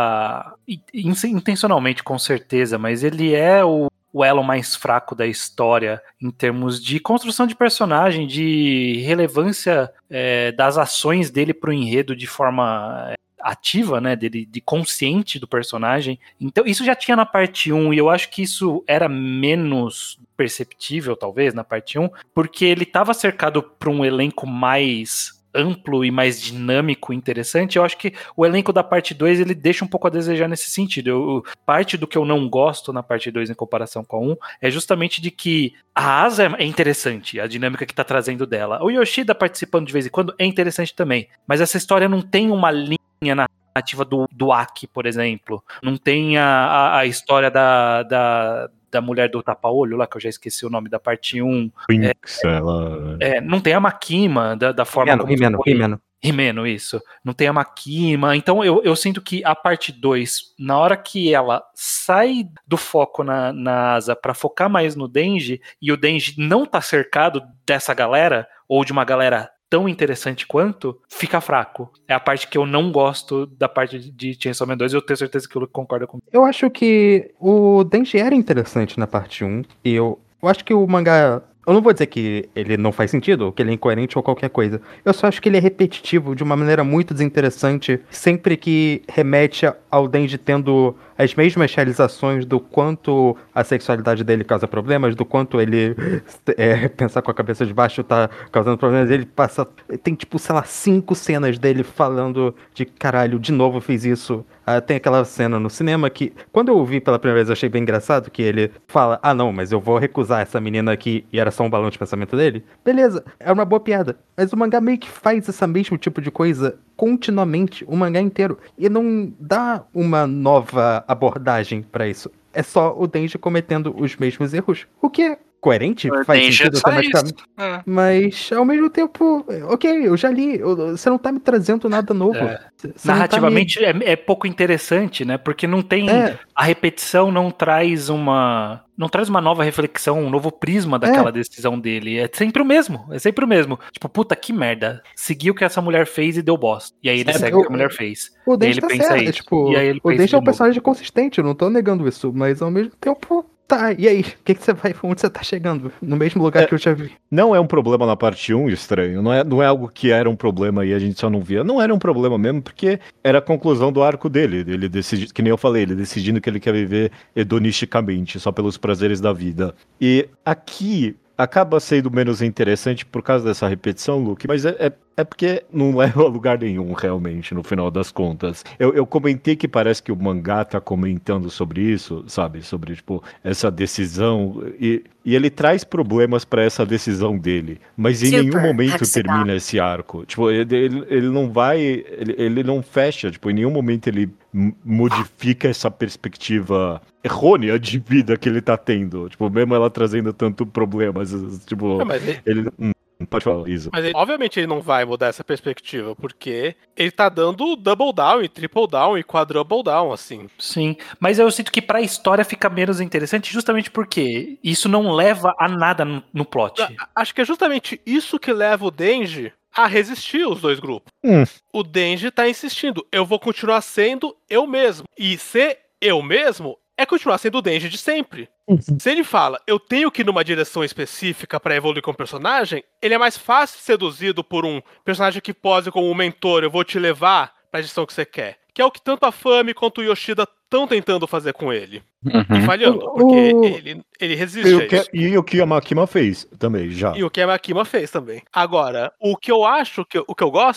a. in- Intencionalmente, com certeza, mas ele é o. O elo mais fraco da história em termos de construção de personagem, de relevância é, das ações dele pro enredo de forma é, ativa, né, dele, de consciente do personagem. Então, isso já tinha na parte um, e eu acho que isso era menos perceptível, talvez, na parte um, porque ele estava cercado por um elenco mais amplo e mais dinâmico e interessante. Eu acho que o elenco da parte dois ele deixa um pouco a desejar nesse sentido. Eu, eu- parte do que eu não gosto na parte dois em comparação com a um é justamente de que a Asa é interessante, a dinâmica que tá trazendo dela. O Yoshida participando de vez em quando é interessante também, mas essa história não tem uma linha narrativa do, do Aki, por exemplo. Não tem a, a, a história da, da, da mulher do tapa-olho lá, que eu já esqueci o nome da parte um. Winx, ela... É, não tem a Makima da, da forma Rimeno, como Rimeno, foi. Rimeno. Rimeno, isso. Não tem a Makima. Então eu, eu sinto que a parte dois, na hora que ela sai do foco na, na Asa pra focar mais no Denji, e o Denji não tá cercado dessa galera, ou de uma galera tão interessante quanto, fica fraco. É a parte que eu não gosto da parte de Chainsaw Man dois, e eu tenho certeza que o Luke concorda comigo. Eu acho que o Denji era interessante na parte um, e eu, eu acho que o mangá... Eu não vou dizer que ele não faz sentido, ou que ele é incoerente ou qualquer coisa. Eu só acho que ele é repetitivo de uma maneira muito desinteressante, sempre que remete ao Denji tendo as mesmas realizações do quanto a sexualidade dele causa problemas, do quanto ele é, pensar com a cabeça de baixo tá causando problemas. Ele passa... Tem, tipo, sei lá, cinco cenas dele falando de caralho, de novo fiz isso. Ah, tem aquela cena no cinema que, quando eu ouvi pela primeira vez, eu achei bem engraçado, que ele fala, ah não, mas eu vou recusar essa menina aqui, e era só um balão de pensamento dele. Beleza, é uma boa piada. Mas o mangá meio que faz esse mesmo tipo de coisa continuamente, o mangá inteiro. E não dá uma nova abordagem pra isso. É só o Denji cometendo os mesmos erros. O que é coerente, O faz Denji sentido é só tematicamente. isso. É. Mas, ao mesmo tempo, ok, eu já li. eu- Você não tá me trazendo nada novo. É. Você não tá me- Narrativamente é, é pouco interessante, né? Porque não tem. É. A repetição não traz uma. Não traz uma nova reflexão, um novo prisma daquela É. decisão dele. É sempre o mesmo. É sempre o mesmo. Tipo, puta, que merda. Seguiu o que essa mulher fez e deu bosta. E aí ele É, segue eu- o que a mulher fez. O E aí Denji ele tá pensa certo. É, isso. tipo, E aí ele o pensa Denji de é um novo. personagem consistente, eu não tô negando isso, mas ao mesmo tempo, tá, e aí? O que, que você vai. Onde você tá chegando? No mesmo lugar É. que eu já vi. Não é um problema na parte um, estranho. Não é, não é algo que era um problema e a gente só não via. Não era um problema mesmo, porque era a conclusão do arco dele. Ele decidi, que nem eu falei, ele decidindo que ele quer viver hedonisticamente, só pelos prazeres da vida. E aqui acaba sendo menos interessante por causa dessa repetição, Luke, mas é, é, é porque não leva a lugar nenhum, realmente, no final das contas. Eu, eu comentei que parece que o mangá tá comentando sobre isso, sabe? Sobre, tipo, essa decisão. E, e ele traz problemas pra essa decisão dele. Mas em Super nenhum momento hexagon. termina esse arco. Tipo, ele, ele, ele não vai. Ele, ele não fecha. Tipo, em nenhum momento ele m- modifica essa perspectiva errônea de vida que ele tá tendo. Tipo, mesmo ela trazendo tanto problemas. Tipo, É, mas ele- ele. hum, Pode falar, Isa. Mas ele- obviamente ele não vai mudar essa perspectiva, porque ele tá dando double down e triple down e quadruple down, assim. Sim, mas eu sinto que pra história fica menos interessante justamente porque isso não leva a nada no, no plot. A- Acho que é justamente isso que leva o Denji a resistir os dois grupos. Hum. O Denji tá insistindo, eu vou continuar sendo eu mesmo. E ser eu mesmo é continuar sendo o Denji de sempre. Se ele fala, eu tenho que ir numa direção específica pra evoluir como personagem, ele é mais fácil seduzido por um personagem que pose como um mentor, eu vou te levar pra direção que você quer. Que é o que tanto a Fami quanto o Yoshida estão tentando fazer com ele. E falhando, porque O- ele, ele resiste E a o, que, isso. e o que a Makima fez também, já. E o que a Makima fez também. Agora, o que eu acho, que, o que eu gosto,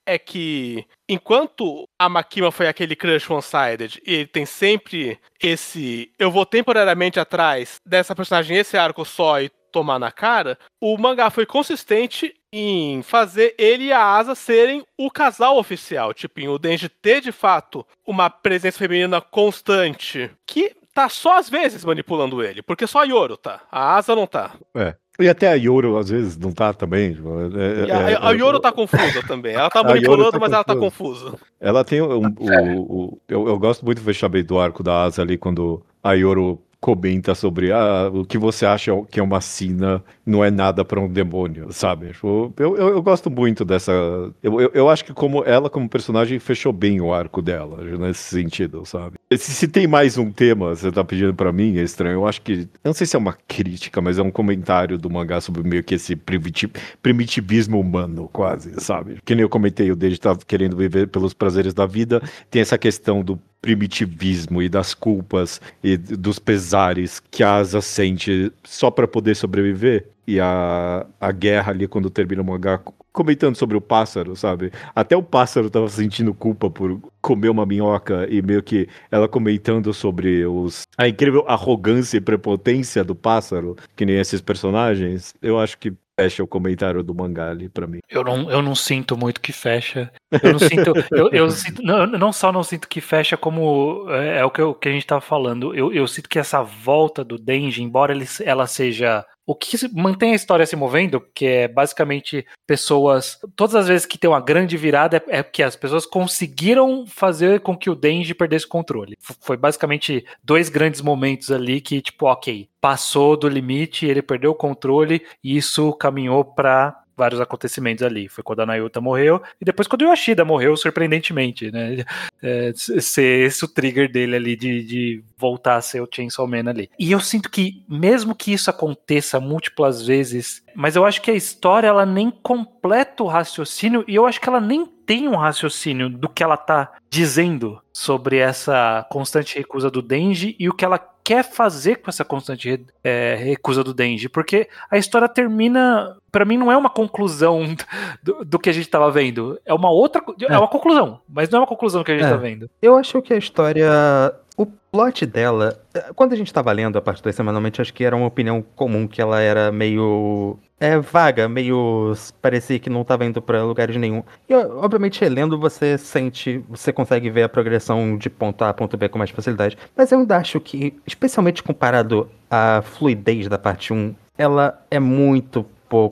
é que, enquanto a Makima foi aquele crush one-sided, e ele tem sempre esse eu vou temporariamente atrás dessa personagem, esse arco só, e tomar na cara, o mangá foi consistente em fazer ele e a Asa serem o casal oficial. Tipo, em o Denji ter, de fato, uma presença feminina constante, que tá só às vezes manipulando ele, porque só a Yoro tá, a Asa não tá. É. E até a Yoro, às vezes, não tá também. É, e a, é, a Yoro tá confusa também. Ela tá a manipulando, tá mas confusa. ela tá confusa. Ela tem um, o, o, eu, eu gosto muito do fechamento do arco da Asa ali, quando a Yoro comenta sobre ah, o que você acha que é uma sina não é nada pra um demônio, sabe? Eu, eu, eu gosto muito dessa... Eu, eu, eu acho que como ela, como personagem, fechou bem o arco dela, nesse sentido, sabe? Se, se tem mais um tema, você tá pedindo pra mim, é estranho. Eu acho que... Eu não sei se é uma crítica, mas é um comentário do mangá sobre meio que esse primiti, primitivismo humano, quase, sabe? Que nem eu comentei, o Deji tá querendo viver pelos prazeres da vida. Tem essa questão do primitivismo e das culpas e dos pesares que a Asa sente só pra poder sobreviver. E a, a guerra ali, quando termina o mangá, comentando sobre o pássaro, sabe? Até o pássaro tava sentindo culpa por comer uma minhoca, e meio que ela comentando sobre os a incrível arrogância e prepotência do pássaro, que nem esses personagens. Eu acho que fecha o comentário do mangá ali pra mim. Eu não, eu não sinto muito que fecha. Eu não sinto. eu, eu sinto não, não só não sinto que fecha, como é, é o que, eu, que a gente tava falando. Eu, eu sinto que essa volta do Denji, embora ele, ela seja. O que mantém a história se movendo, que é basicamente pessoas... Todas as vezes que tem uma grande virada, é, é que as pessoas conseguiram fazer com que o Denji perdesse o controle. Foi basicamente dois grandes momentos ali que, tipo, ok, passou do limite, ele perdeu o controle, e isso caminhou pra vários acontecimentos ali. Foi quando a Nayuta morreu, e depois quando o Yoshida morreu, surpreendentemente, né? É, ser esse o trigger dele ali de, de voltar a ser o Chainsaw Man ali. E eu sinto que, mesmo que isso aconteça múltiplas vezes, mas eu acho que a história, ela nem completa o raciocínio, e eu acho que ela nem tem um raciocínio do que ela tá dizendo sobre essa constante recusa do Denji e o que ela quer fazer com essa constante é, recusa do Denji, porque a história termina, pra mim não é uma conclusão do, do que a gente tava vendo, é uma outra, é, é uma conclusão, mas não é uma conclusão que a gente é. tá vendo. Eu acho que a história, o plot dela, quando a gente tava lendo a parte dois semanalmente, acho que era uma opinião comum, que ela era meio... É vaga, meio... parecia que não estava indo para lugares nenhum. E, obviamente, relendo, você sente... Você consegue ver a progressão de ponto A a ponto B com mais facilidade. Mas eu ainda acho que, especialmente comparado à fluidez da parte um, ela é muito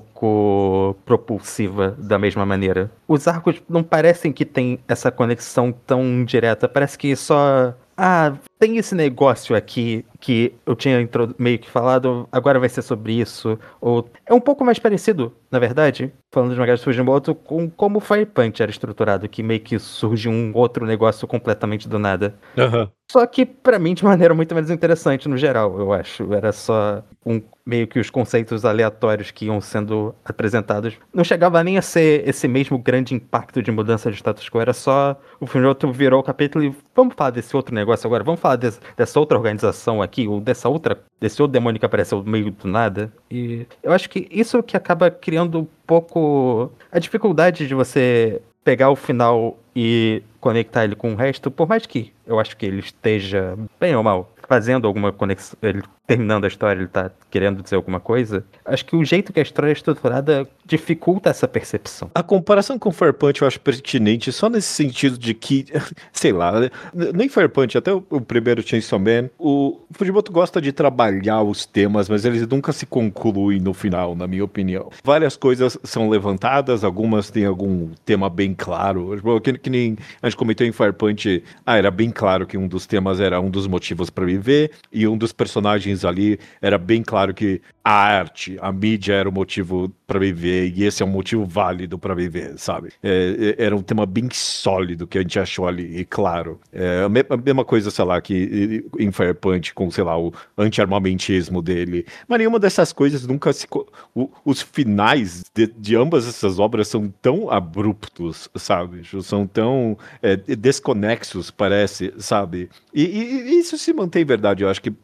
pouco propulsiva da mesma maneira. Os arcos não parecem que tem essa conexão tão direta. Parece que só... Ah, tem esse negócio aqui que eu tinha meio que falado, agora vai ser sobre isso. Ou é um pouco mais parecido, na verdade, falando de mangá de Fujimoto, com como o Fire Punch era estruturado, que meio que surge um outro negócio completamente do nada. Uhum. Só que, pra mim, de maneira muito menos interessante no geral, eu acho. Era só um, meio que os conceitos aleatórios que iam sendo apresentados. Não chegava nem a ser esse mesmo grande impacto de mudança de status quo. Era só o Fujimoto virou o capítulo e vamos falar desse outro negócio agora. Vamos falar desse, dessa outra organização aqui, ou dessa outra, desse outro demônio que apareceu no meio do nada. E eu acho que isso que acaba criando um pouco a dificuldade de você pegar o final e conectar ele com o resto, por mais que eu acho que ele esteja, bem ou mal, fazendo alguma conexão, ele terminando a história, ele tá querendo dizer alguma coisa, acho que o jeito que a história é estruturada dificulta essa percepção. A comparação com Fire Punch eu acho pertinente só nesse sentido de que, sei lá, nem Fire Punch, até o, o primeiro Chainsaw Man, o Fujimoto gosta de trabalhar os temas, mas eles nunca se concluem no final, na minha opinião. Várias coisas são levantadas, algumas têm algum tema bem claro, que, que nem a gente comentou em Fire Punch, ah, era bem claro que um dos temas era um dos motivos para viver, e um dos personagens ali era bem claro que a arte, a mídia era o motivo para viver, e esse é um motivo válido para viver, sabe? É, era um tema bem sólido que a gente achou ali, e claro. É a, me a mesma coisa, sei lá, que em Fire Punch, com, sei lá, o anti-armamentismo dele. Mas nenhuma dessas coisas nunca se... O, os finais de, de ambas essas obras são tão abruptos, sabe? São tão é, desconexos, parece, sabe? E, e, e isso se mantém verdade, eu acho que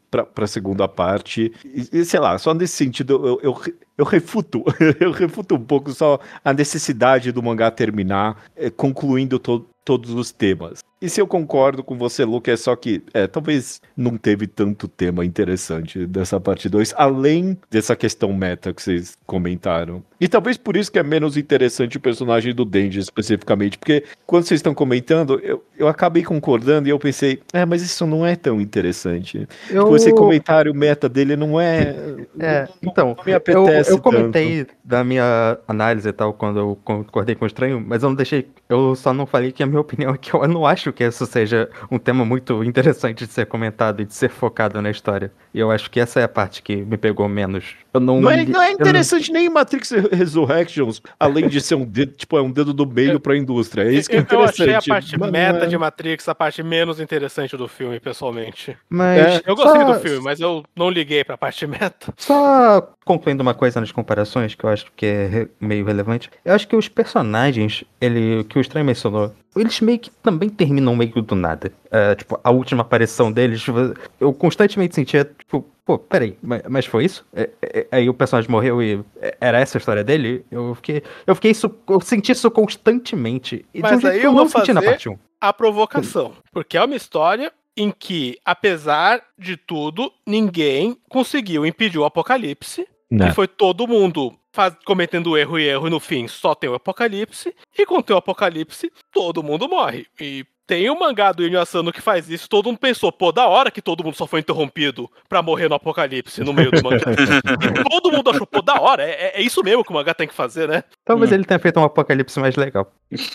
pra, pra segunda parte. E, e, sei lá, só nesse sentido eu, eu, eu refuto, eu refuto um pouco só a necessidade do mangá terminar, é, concluindo to, todos os temas. E se eu concordo com você, Luke, é só que é, talvez não teve tanto tema interessante dessa parte dois, além dessa questão meta que vocês comentaram. E talvez por isso que é menos interessante o personagem do Denji especificamente, porque quando vocês estão comentando, eu, eu acabei concordando e eu pensei, é, mas isso não é tão interessante. Eu... Tipo, esse comentário meta dele não é... É, não, então, não me apetece eu, eu comentei tanto. da minha análise e tal, quando eu concordei com o Estranho, mas eu não deixei, eu só não falei que a minha opinião é que eu não acho que isso seja um tema muito interessante de ser comentado e de ser focado na história. E eu acho que essa é a parte que me pegou menos. Eu não, Não é, não é interessante não... nem em Matrix Resurrections, além de ser um dedo, tipo, é um dedo do meio pra indústria. É isso que é Eu interessante. achei a parte Mas meta não é... de Matrix a parte menos interessante do filme, pessoalmente. Mas É, Eu gostei só, do filme, mas eu não liguei pra parte meta. só concluindo uma coisa nas comparações, que eu acho que é re- meio relevante. Eu acho que os personagens, ele, que o Estranho mencionou, eles meio que também terminam meio do nada. É, tipo, a última aparição deles, eu constantemente sentia, tipo, pô, peraí, mas, mas foi isso? É, é, aí o personagem morreu e era essa a história dele? Eu fiquei, eu fiquei isso, eu senti isso constantemente. E de Mas um jeito aí que eu eu vou não senti na fazer- parte um. A provocação. Porque é uma história em que, apesar de tudo, ninguém conseguiu impedir o apocalipse. Né. E foi todo mundo faz- cometendo erro e erro, e no fim só tem o apocalipse. E quando tem o apocalipse, todo mundo morre. E tem o mangá do Inyo Asano que faz isso. Todo mundo pensou, pô, da hora que todo mundo só foi interrompido pra morrer no apocalipse no meio do mangá. E todo mundo achou, pô, da hora. É, é isso mesmo que o mangá tem que fazer, né? Talvez Hum. ele tenha feito um apocalipse mais legal.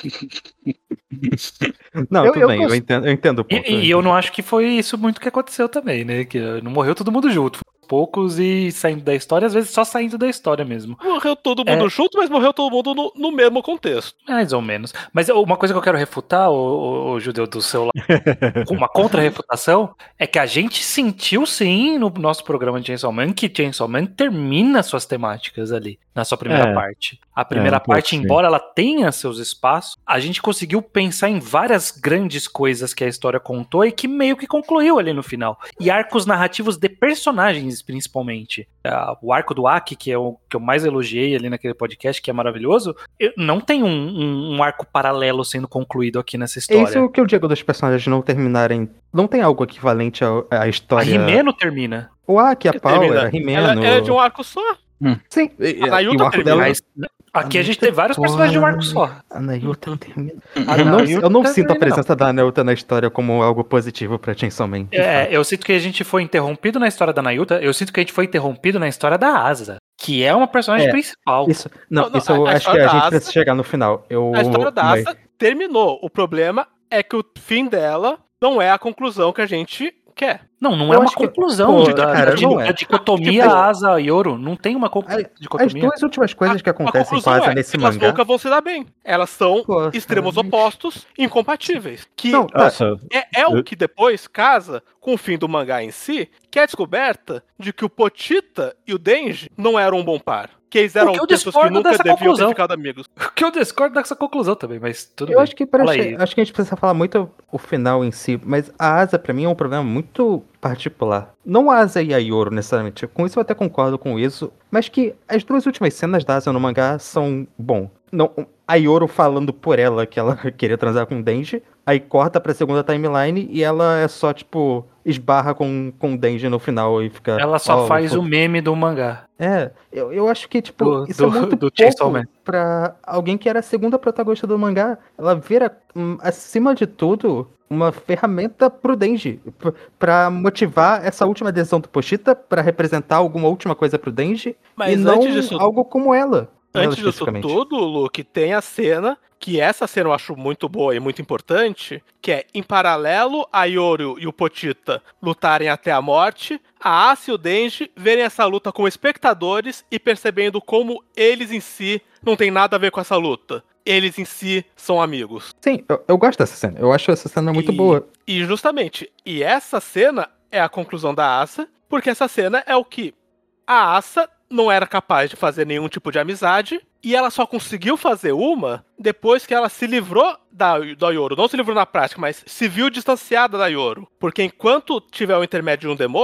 Não, Eu- tudo eu bem, eu gost- entendo, eu entendo o E, ponto. e eu não acho que foi isso muito que aconteceu também, né? Que não morreu todo mundo junto. Poucos e saindo da história, às vezes só saindo da história mesmo. Morreu todo mundo É. junto, mas morreu todo mundo no, no mesmo contexto. Mais ou menos. Mas uma coisa que eu quero refutar, o, o, o Judeu, do seu lado, uma contra-refutação, é que a gente sentiu sim no nosso programa de Chainsaw Man que Chainsaw Man termina suas temáticas ali, na sua primeira É. parte. A primeira É, um pouco parte, sim. embora ela tenha seus espaços, a gente conseguiu pensar em várias grandes coisas que a história contou e que meio que concluiu ali no final. E arcos narrativos de personagens, principalmente. Ah, o arco do Aki, que é o que eu mais elogiei ali naquele podcast, que é maravilhoso, eu- não tem um, um- um arco paralelo sendo concluído aqui nessa É história. isso que eu digo dos personagens não terminarem. Não tem algo equivalente ao- à A história. Rimeno termina. O Aki, a Que Power, termina. a Ela, Rimeno. ela é de um arco só. Sim, e, A Nayuta e o arco termina. dela. Mas aqui a gente tem vários personagens de um arco só. A Nayuta termina. A Eu não, Nayuta eu não sinto a termina, não. presença da Nayuta na história como algo positivo pra Chainsaw Man. de É, fato. eu sinto que a gente foi interrompido na história da Nayuta, eu sinto que a gente foi interrompido na história da Asa, que é uma personagem É, principal. Isso, não, Não, não, isso eu a- a acho que história a da gente Asa- precisa chegar no final. Eu, A história da mas- Asa terminou. O problema é que o fim dela não é a conclusão que a gente quer. Não, não Eu é uma acho que- conclusão pô, de, da, cara, da- de- não é. da dicotomia Tipo, Asa e Yoro. Não tem uma co- As- As dicotomia. duas últimas coisas que A- acontecem a com conclusão a Asa é, nesse elas mangá. nunca vão se dar bem. Elas são Pô, extremos cara, opostos, incompatíveis. Que Não, Nossa, é, é o eu- que depois casa com o fim do mangá em si, que é a descoberta de que o Pochita e o Denji não eram um bom par. Que eles eram O que eu pessoas que discordo nunca dessa deviam conclusão. ter ficado amigos. Que eu discordo dessa conclusão também, mas tudo Eu bem. acho que, pra Fala che- aí. acho que a gente precisa falar muito o final em si, mas a Asa pra mim é um problema muito particular. Não a Asa e a Yoro necessariamente, com isso eu até concordo com isso, mas que as duas últimas cenas da Asa no mangá são bom. Não, a Yoro falando por ela que ela queria transar com o Denji, aí corta pra segunda timeline e ela é só tipo esbarra com, com o Denji no final e fica. Ela só "Oh, faz pô." o meme do mangá. É, eu, eu acho que, tipo, Do- isso é do- muito do Chainsaw pouco Man. pra alguém que era a segunda protagonista do mangá. Ela vira, hum, acima de tudo, uma ferramenta pro Denji. p- Pra motivar essa última decisão do Pochita, pra representar alguma última coisa pro Denji. Mas e não antes disso- algo como ela. ela Antes disso especificamente. tudo, Luke, tem a cena, que essa cena eu acho muito boa e muito importante, que é, em paralelo, a Yoro e o Pochita lutarem até a morte, a Asa e o Denji verem essa luta como espectadores e percebendo como eles em si não tem nada a ver com essa luta. Eles em si são amigos. Sim, eu, eu gosto dessa cena. Eu acho essa cena muito E- boa. E justamente, e essa cena é a conclusão da Asa, porque essa cena é o que a Asa não era capaz de fazer nenhum tipo de amizade, e ela só conseguiu fazer uma depois que ela se livrou da, da Yoro. Não se livrou na prática, mas se viu distanciada da Yoro. Porque enquanto tiver o intermédio de um demônio,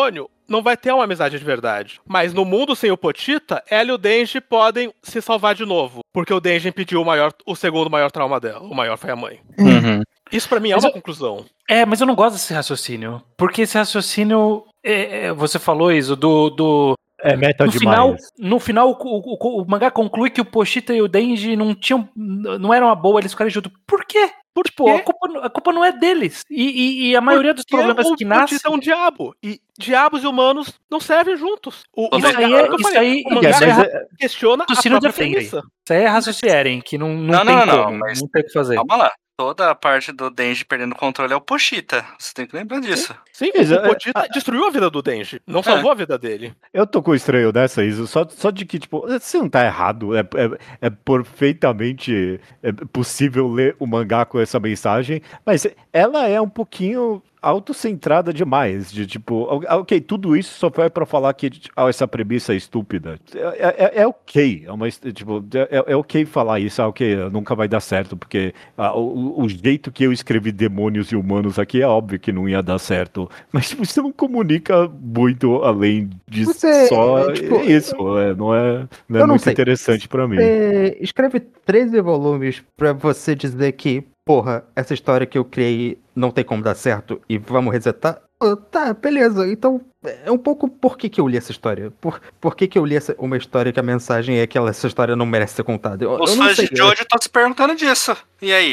não vai ter uma amizade de verdade. Mas no mundo sem o Pochita, ela e o Denji podem se salvar de novo. Porque o Denji impediu o, maior, o segundo maior trauma dela. O maior foi a mãe. Uhum. Isso pra mim é Mas uma eu- conclusão. É, mas eu não gosto desse raciocínio. Porque esse raciocínio, é, é, você falou isso, do... do É meta no, demais. final, no final, o, o- o mangá conclui que o Pochita e o Denji não tinham, não eram uma boa, eles ficaram juntos. Por quê? Por Tipo, quê? a culpa, a culpa não é deles. E, e- e a maioria dos Porque problemas o que nascem... Pochita é um diabo. E diabos e humanos não servem juntos. O, o Isso mangá, aí é- o que eu isso falei, aí- o mangá isso mas é- é- questiona a raciocínio própria de Fenrir. premissa. Isso aí é raciocínio, que não, não Não, tem não, não, como, mas- não tem o que fazer. Calma lá. Toda a parte do Denji perdendo o controle é o Pochita. Você tem que lembrar disso. Sim, Mas, o é, Pochita destruiu a vida do Denji. Não salvou a vida dele. Eu tô com o estranho dessa, Iso, só, só de que, tipo, você não tá errado, é, é, é perfeitamente é possível ler o mangá com essa mensagem, mas ela é um pouquinho autocentrada demais, de tipo, ok, tudo isso só foi pra falar que ah, essa premissa é estúpida. É, é, é ok, é, uma, tipo, é, é ok falar isso, ah, ok, nunca vai dar certo, porque ah, o, o jeito que eu escrevi demônios e humanos aqui é óbvio que não ia dar certo, mas tipo, você não comunica muito além disso, Você, só é, tipo, é isso, é, não é, não é eu não muito sei. interessante pra mim. Você escreve treze volumes pra você dizer que, porra, essa história que eu criei não tem como dar certo e vamos resetar? Ah, tá, beleza. Então, é um pouco por que, que eu li essa história. Por, por que, que eu li essa, uma história que a mensagem é que ela, essa história não merece ser contada. Eu, Os eu não fãs sei. de Jojo estão se perguntando disso. E aí?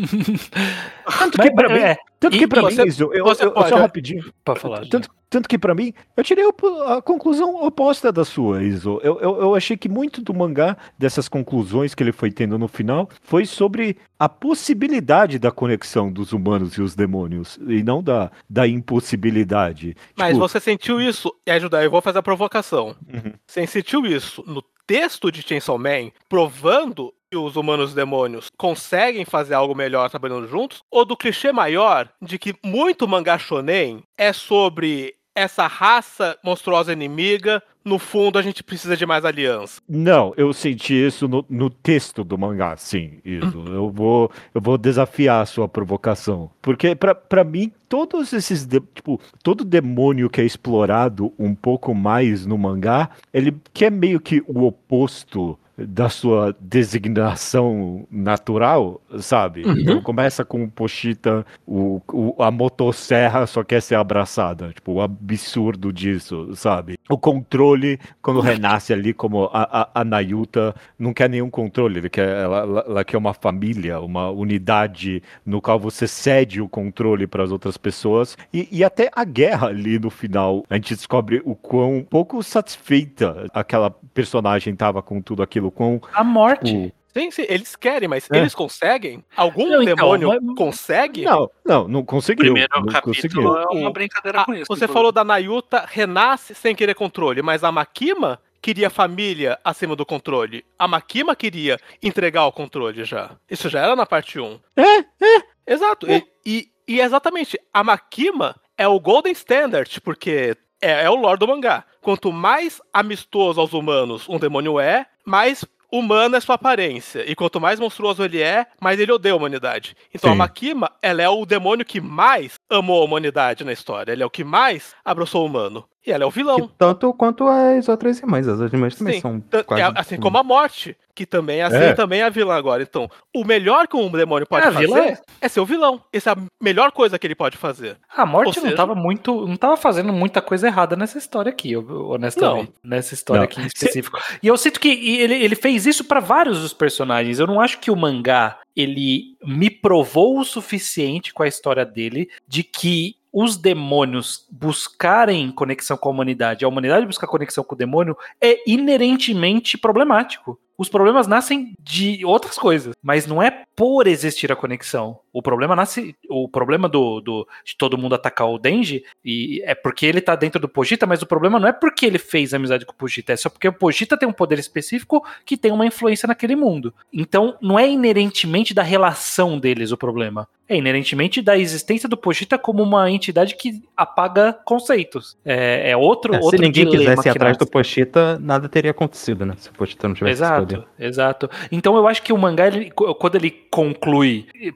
Tanto Mas, que pra mim, é, tanto e- que pra e mim, você- Iso, eu, você eu- pode- só rapidinho, Pode falar. Tanto, tanto que pra mim, eu tirei o- a conclusão oposta da sua, Iso. Eu, eu, eu achei que muito do mangá, dessas conclusões que ele foi tendo no final, foi sobre a possibilidade da conexão dos humanos e os demônios, e não da, da impossibilidade. Mas Tipo, você sentiu isso, e ajudar, eu vou fazer a provocação. Uhum. Você sentiu isso no texto de Chainsaw Man, provando que os humanos e os demônios conseguem fazer algo melhor trabalhando juntos? Ou do clichê maior de que muito mangá shonen é sobre essa raça monstruosa inimiga, no fundo a gente precisa de mais aliança? Não, eu senti isso no, no texto do mangá, sim, isso. Eu vou, eu vou desafiar a sua provocação. Porque, pra, pra mim, todos esses. de- Tipo, todo demônio que é explorado um pouco mais no mangá, ele quer meio que o oposto da sua designação natural, sabe? Então começa com o Pochita, o, o- a motosserra só quer ser abraçada. Tipo, o absurdo disso, sabe? O controle, quando renasce ali, como a, a, a Nayuta não quer nenhum controle, ele quer, ela, ela- ela quer uma família, uma unidade no qual você cede o controle para as outras pessoas. E, e até a guerra ali no final, a gente descobre o quão pouco satisfeita aquela personagem tava com tudo aquilo, quão A morte. tipo, Sim, sim, eles querem, mas É. eles conseguem? Algum Não, então, demônio mas- consegue? Não, não, não O conseguiu. primeiro não capítulo conseguiu. é uma brincadeira Ah, com isso. você inclusive. falou da Nayuta, renasce sem querer controle, mas a Makima queria família acima do controle. A Makima queria entregar o controle já. Isso já era na parte um. É, é. Exato. E, e, e exatamente, a Makima é o Golden Standard, porque é, é o lore do mangá. Quanto mais amistoso aos humanos um demônio é, mais humana é sua aparência. E quanto mais monstruoso ele é, mais ele odeia a humanidade. Então Sim. a Makima, ela é o demônio que mais amou a humanidade na história. Ele é o que mais abraçou o humano. E ela é o vilão. Que tanto quanto as outras irmãs. As outras irmãs também Sim, são Tan- quase... é assim como a morte, que também é assim, É. também é a vilã agora. Então, o melhor que um demônio pode É, a fazer vilã? é ser o vilão. Essa é a melhor coisa que ele pode fazer. A morte Ou não seja- tava muito. Não tava fazendo muita coisa errada nessa história aqui, honestamente. Nessa história Não. aqui em específico. E eu sinto que ele, ele fez isso pra vários dos personagens. Eu não acho que o mangá ele me provou o suficiente com a história dele de que os demônios buscarem conexão com a humanidade, a humanidade buscar conexão com o demônio, é inerentemente problemático. Os problemas nascem de outras coisas, mas não é por existir a conexão. O problema nasce, o problema do, do de todo mundo atacar o Denji e é porque ele tá dentro do Pochita, mas o problema não é porque ele fez amizade com o Pochita, é só porque o Pochita tem um poder específico que tem uma influência naquele mundo. Então, não é inerentemente da relação deles o problema. É inerentemente da existência do Pochita como uma entidade que apaga conceitos. É, é outro, É, se outro ninguém dilema quisesse ir que atrás nasce. do Pochita, nada teria acontecido, né? Se o Pochita não tivesse esse poder. Exato, exato. Então eu acho que o mangá, ele, quando ele conclui, pra mim,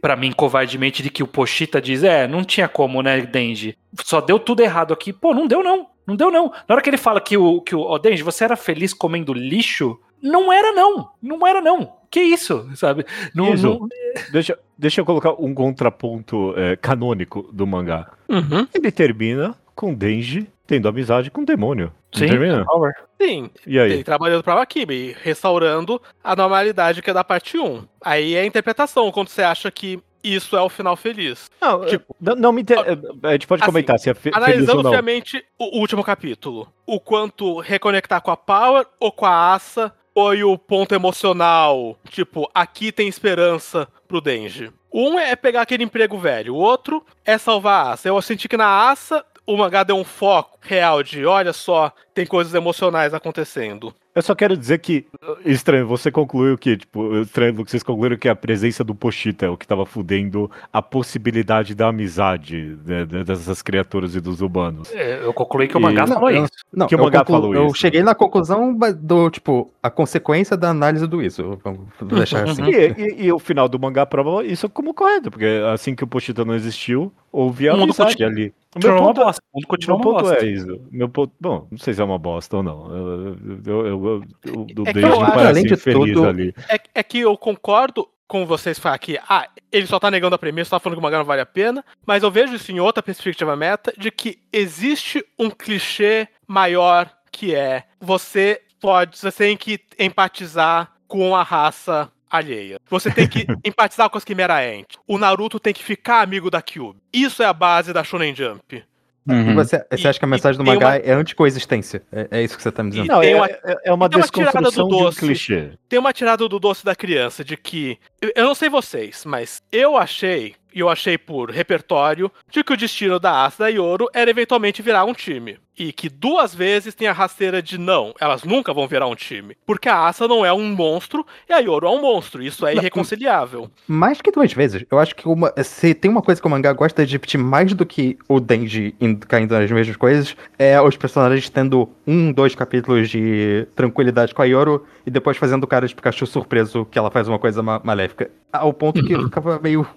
covardemente de que o Pochita diz, é, não tinha como, né, Denji? Só deu tudo errado aqui. Pô, não deu não, não deu não. Na hora que ele fala que o, que o oh, Denji, você era feliz comendo lixo? Não era não, não era não. Que isso, sabe? Não, Isso. não... Deixa, deixa eu colocar um contraponto é, canônico do mangá. Uhum. Ele termina com Denji tendo amizade com o demônio. Não Sim, termina? Sim, E aí? ele trabalhando pra Wakibi, restaurando a normalidade que é da parte um. Aí é a interpretação, quando você acha que isso é o final feliz. Não, Tipo, não, não me inter... A gente pode assim, comentar se é fe feliz ou Analisando não. friamente o último capítulo, o quanto reconectar com a Power ou com a Asa foi o ponto emocional. Tipo, aqui tem esperança pro Denji. Um é pegar aquele emprego velho, o outro é salvar a Asa. Eu senti que na Asa o mangá deu um foco real de, olha só, tem coisas emocionais acontecendo. Eu só quero dizer que, estranho, você concluiu que, tipo, estranho que vocês concluíram que a presença do Pochita é o que tava fudendo a possibilidade da amizade, né, dessas criaturas e dos humanos. É, eu concluí que o mangá E- falou Não, isso. Não, Que o eu mangá conclu- falou eu isso. cheguei na conclusão ba- do, tipo, a consequência da análise do isso. Vamos deixar assim. E, e- e o final do mangá prova isso como correto, porque assim que o Pochita não existiu, houve a O mundo amizade continua- ali. O Continua meu uma ponto, bosta. O mundo continua meu uma ponto bosta. é isso. Meu ponto, bom, não sei se é uma bosta ou não. Eu, eu, eu, eu, eu, o É que Denji eu acho, parece além de infeliz tudo, ali. É, é que eu concordo com vocês falar que ah, ele só tá negando a premissa, só tá falando que o mangá não vale a pena, mas eu vejo isso em outra perspectiva meta, de que existe um clichê maior que é você pode, você tem que empatizar com a raça alheia. Você tem que empatizar com as Chimera Ant. O Naruto tem que ficar amigo da Kyuubi. Isso é a base da Shonen Jump. E você, você E- acha que a mensagem do e tem mangá uma- é anticoexistência? É, é isso que você tá me dizendo? E Não, tem é, uma- é- é uma tem uma tirada do desconstrução de um doce. clichê. Tem uma tirada do doce da criança de que. eu- Eu não sei vocês, mas eu achei, e eu achei por repertório, de que o destino da Asa e da Yoro era eventualmente virar um time. E que duas vezes tem a rasteira de não, elas nunca vão virar um time. Porque a Asa não é um monstro e a Yoro é um monstro. Isso é irreconciliável. Mais que duas vezes. Eu acho que uma, se tem uma coisa que o mangá gosta de repetir mais do que o Denji indo- caindo nas mesmas coisas, é os personagens tendo um, dois capítulos de tranquilidade com a Yoro e depois fazendo o cara de Pikachu surpreso que ela faz uma coisa ma- maléfica. Ao ponto que eu ficava meio...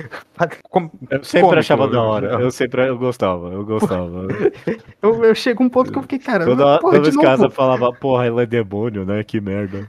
com- Eu sempre cômico. achava da hora. Eu sempre eu gostava, eu gostava. Eu, eu chego um ponto que eu fiquei, cara... Toda, porra, toda de vez novo. que a Asa falava, porra, ela é demônio, né? Que merda.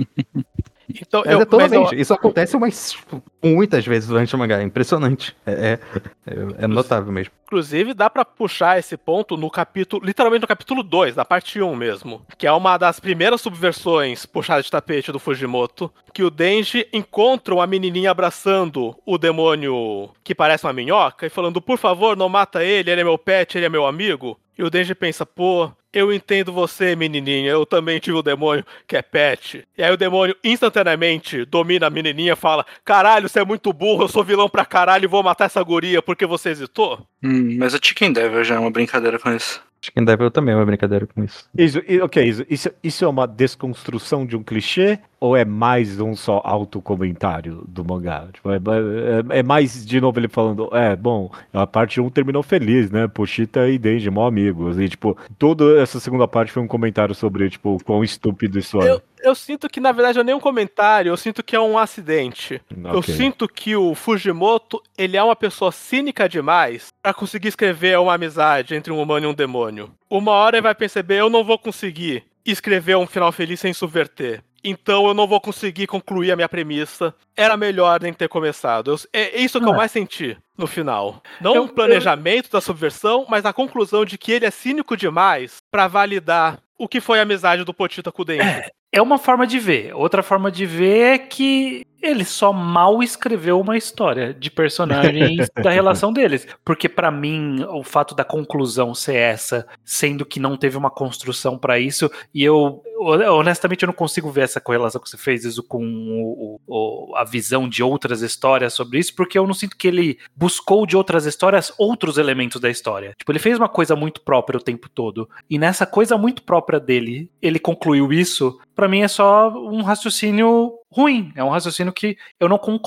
Então, Mas eu, é toda mas eu- vez. Isso acontece umas muitas vezes durante o mangá. É impressionante. É, é, é notável mesmo. Inclusive, dá pra puxar esse ponto no capítulo, literalmente no capítulo dois, da parte um mesmo. Que é uma das primeiras subversões puxadas de tapete do Fujimoto. Que o Denji encontra uma menininha abraçando o demônio que parece uma minhoca e falando, por favor, não mata ele, ele é meu pet, ele é meu amigo. E o Denji pensa, pô, eu entendo você, menininha, eu também tive o demônio que é pet. E aí o demônio instantaneamente domina a menininha e fala, caralho, você é muito burro, eu sou vilão pra caralho e vou matar essa guria porque você hesitou? Hum, mas o Chicken Devil já é uma brincadeira com isso. Chicken Devil também é uma brincadeira com isso. Isso, e- ok, isso, isso, isso é uma desconstrução de um clichê ou é mais um só autocomentário do mangá? Tipo, é, é- é mais, de novo, ele falando, é, bom, a parte um terminou feliz, né? Pochita e Denji, mó amigos. E, tipo, toda essa segunda parte foi um comentário sobre, tipo, o quão estúpido isso é. Eu, eu sinto que, na verdade, não é nem um comentário, eu sinto que é um acidente. Eu Ok. sinto que o Fujimoto, ele é uma pessoa cínica demais pra conseguir escrever uma amizade entre um humano e um demônio. Uma hora ele vai perceber, eu não vou conseguir escrever um final feliz sem subverter. Então eu não vou conseguir concluir a minha premissa. Era melhor nem ter começado. Eu- é isso que eu Ah. mais senti no final. Não Eu- um planejamento da subversão, mas a conclusão de que ele é cínico demais pra validar o que foi a amizade do Pochita com o Denji. É uma forma de ver. Outra forma de ver é que ele só mal escreveu uma história de personagens da relação deles. Porque pra mim, o fato da conclusão ser essa, sendo que não teve uma construção pra isso, e eu honestamente eu não consigo ver essa correlação que você fez isso com o, o, a visão de outras histórias sobre isso, porque eu não sinto que ele buscou de outras histórias outros elementos da história. Tipo, ele fez uma coisa muito própria o tempo todo, e nessa coisa muito própria dele, ele concluiu isso. Pra mim é só um raciocínio ruim, é um raciocínio que eu não concordo.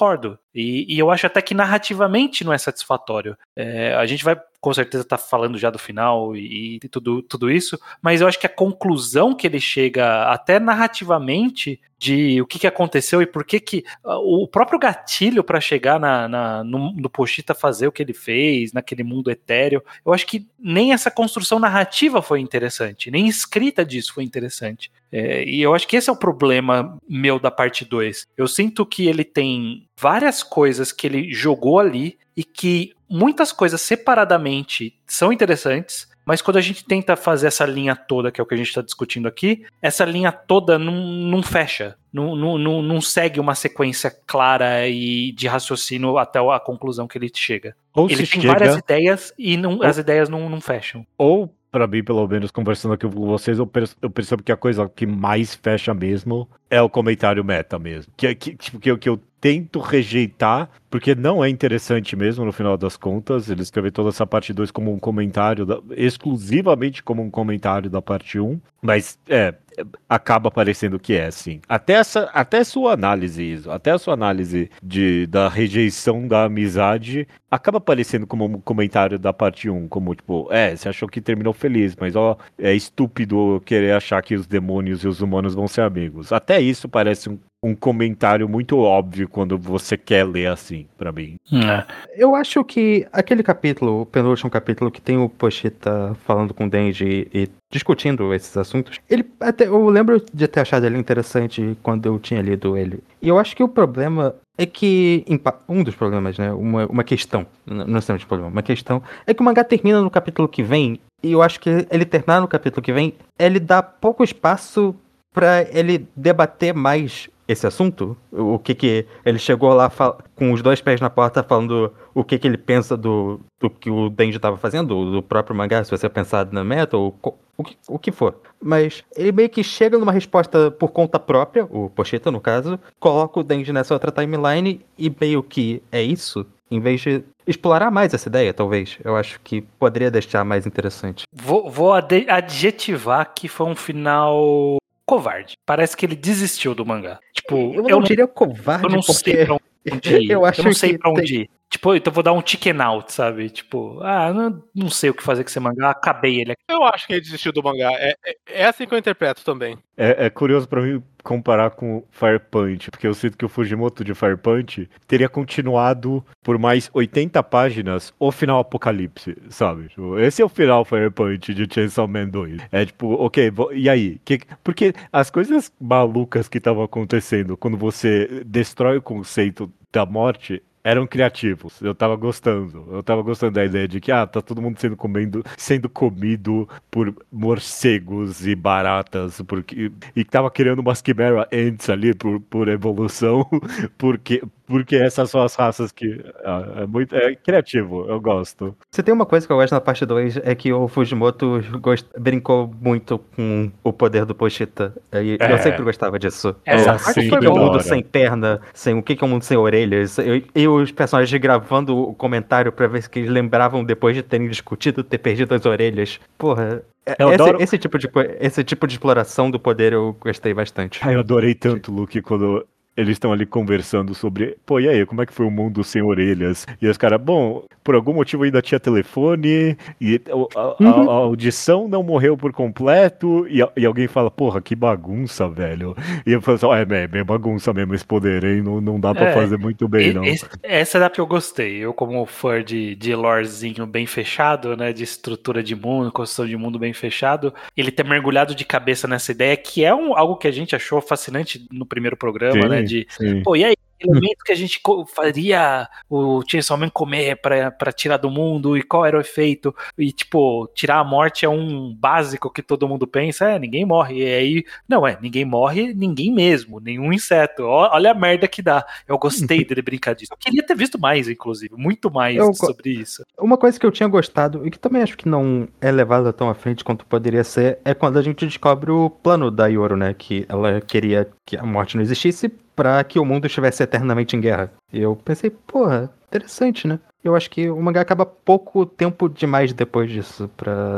E, e eu acho até que narrativamente não é satisfatório. É, a gente vai com certeza estar tá falando já do final e, e tudo, tudo isso, mas eu acho que a conclusão que ele chega, até narrativamente, de o que, que aconteceu e por que que o próprio gatilho para chegar na, na, no, no Pochita fazer o que ele fez, naquele mundo etéreo, eu acho que nem essa construção narrativa foi interessante, nem escrita disso foi interessante. É, e eu acho que esse é o problema meu da parte dois. Eu sinto que ele tem várias coisas que ele jogou ali e que muitas coisas separadamente são interessantes, mas quando a gente tenta fazer essa linha toda, que é o que a gente está discutindo aqui, essa linha toda não, não fecha, não, não, não segue uma sequência clara e de raciocínio até a conclusão que ele chega. Ou ele se tem chega... várias ideias e não, ou... as ideias não, não fecham. Ou, pra mim, pelo menos, conversando aqui com vocês, eu, perce- eu percebo que a coisa que mais fecha mesmo é o comentário meta mesmo. Que, que, tipo, que, eu- que eu tento rejeitar, porque não é interessante mesmo, no final das contas, ele escrever toda essa parte dois como um comentário, da, exclusivamente como um comentário da parte um, mas é, acaba parecendo que é, sim. Até, essa, até sua análise, Iso, até a sua análise de, da rejeição da amizade, acaba parecendo como um comentário da parte um, como tipo, é, você achou que terminou feliz, mas ó, é estúpido querer achar que os demônios e os humanos vão ser amigos. Até isso parece um um comentário muito óbvio quando você quer ler assim, pra mim. É. Eu acho que aquele capítulo, o penúltimo capítulo, que tem o Pochita falando com o Denji e discutindo esses assuntos, ele até, eu lembro de ter achado ele interessante quando eu tinha lido ele. E eu acho que o problema é que, um dos problemas, né, uma, uma questão, não necessariamente problema, uma questão, é que o mangá termina no capítulo que vem, e eu acho que ele terminar no capítulo que vem, ele dá pouco espaço pra ele debater mais esse assunto, o que que ele chegou lá com os dois pés na porta falando o que que ele pensa do, do que o Denji estava fazendo, do próprio mangá, se você pensar na meta, ou o que, o que for. Mas ele meio que chega numa resposta por conta própria, o Pochita no caso, coloca o Denji nessa outra timeline e meio que é isso, em vez de explorar mais essa ideia, talvez. Eu acho que poderia deixar mais interessante. Vou, vou ad- adjetivar que foi um final covarde. Parece que ele desistiu do mangá. Tipo, eu não, eu não diria covarde, eu não porque... sei pra onde ir. eu, acho eu não sei que pra onde tem... ir. Tipo, então eu vou dar um chicken out, sabe? Tipo, ah, não, não sei o que fazer com esse mangá, acabei ele aqui. Eu acho que ele desistiu do mangá. É, é, é assim que eu interpreto também. É, é curioso pra mim comparar com Fire Punch, porque eu sinto que o Fujimoto de Fire Punch teria continuado por mais oitenta páginas o final Apocalipse, sabe? Tipo, esse é o final Fire Punch de Chainsaw Man dois. É tipo, ok, vo- e aí? Que, porque as coisas malucas que estavam acontecendo quando você destrói o conceito da morte eram criativos, eu tava gostando. Eu tava gostando da ideia de que, ah, tá todo mundo sendo, comendo, sendo comido por morcegos e baratas, porque, e tava criando umas Chimera Ants ali por, por evolução, porque, porque essas são as raças que... Ah, é muito é criativo, eu gosto. Se tem uma coisa que eu gosto na parte dois, é que o Fujimoto gost... brincou muito com o poder do Pochita. E É. eu sempre gostava disso. É, o exato. que Sim, foi da o mundo hora. sem perna, sem o que que é o mundo sem orelhas. Eu, e os personagens gravando o comentário pra ver se eles lembravam depois de terem discutido ter perdido as orelhas. Porra, é- Eu esse, adoro- esse, tipo de, co- esse tipo de exploração do poder eu gostei bastante. Ah, eu adorei tanto, Luke, quando eles estão ali conversando sobre, pô, e aí, como é que foi o mundo sem orelhas? E os caras, bom, por algum motivo ainda tinha telefone, e a, a- Uhum. a audição não morreu por completo, e, a- e alguém fala, porra, que bagunça, velho. E eu falo assim, ó, é, é bem bagunça mesmo esse poder, hein? Não, não dá pra É, fazer muito bem, E- não. esse- essa é da que eu gostei. Eu, como fã de, de lorezinho bem fechado, né? De estrutura de mundo, construção de mundo bem fechado, ele ter mergulhado de cabeça nessa ideia, que é um, algo que a gente achou fascinante no primeiro programa, Sim, né? De, sim. pô, e aí? Elemento que a gente co- faria o Chainsaw Man comer pra, pra tirar do mundo, e qual era o efeito? E, tipo, tirar a morte é um básico que todo mundo pensa, é, ninguém morre. E aí, não, é, ninguém morre, ninguém mesmo, nenhum inseto. Ó, olha a merda que dá. Eu gostei dele brincar disso. Eu queria ter visto mais, inclusive, muito mais Eu go- sobre isso. Uma coisa que eu tinha gostado, e que também acho que não é levada tão à frente quanto poderia ser, é quando a gente descobre o plano da Yoro, né? Que ela queria que a morte não existisse pra que o mundo estivesse eternamente em guerra. E eu pensei, porra, interessante, né? Eu acho que o mangá acaba pouco tempo demais depois disso pra...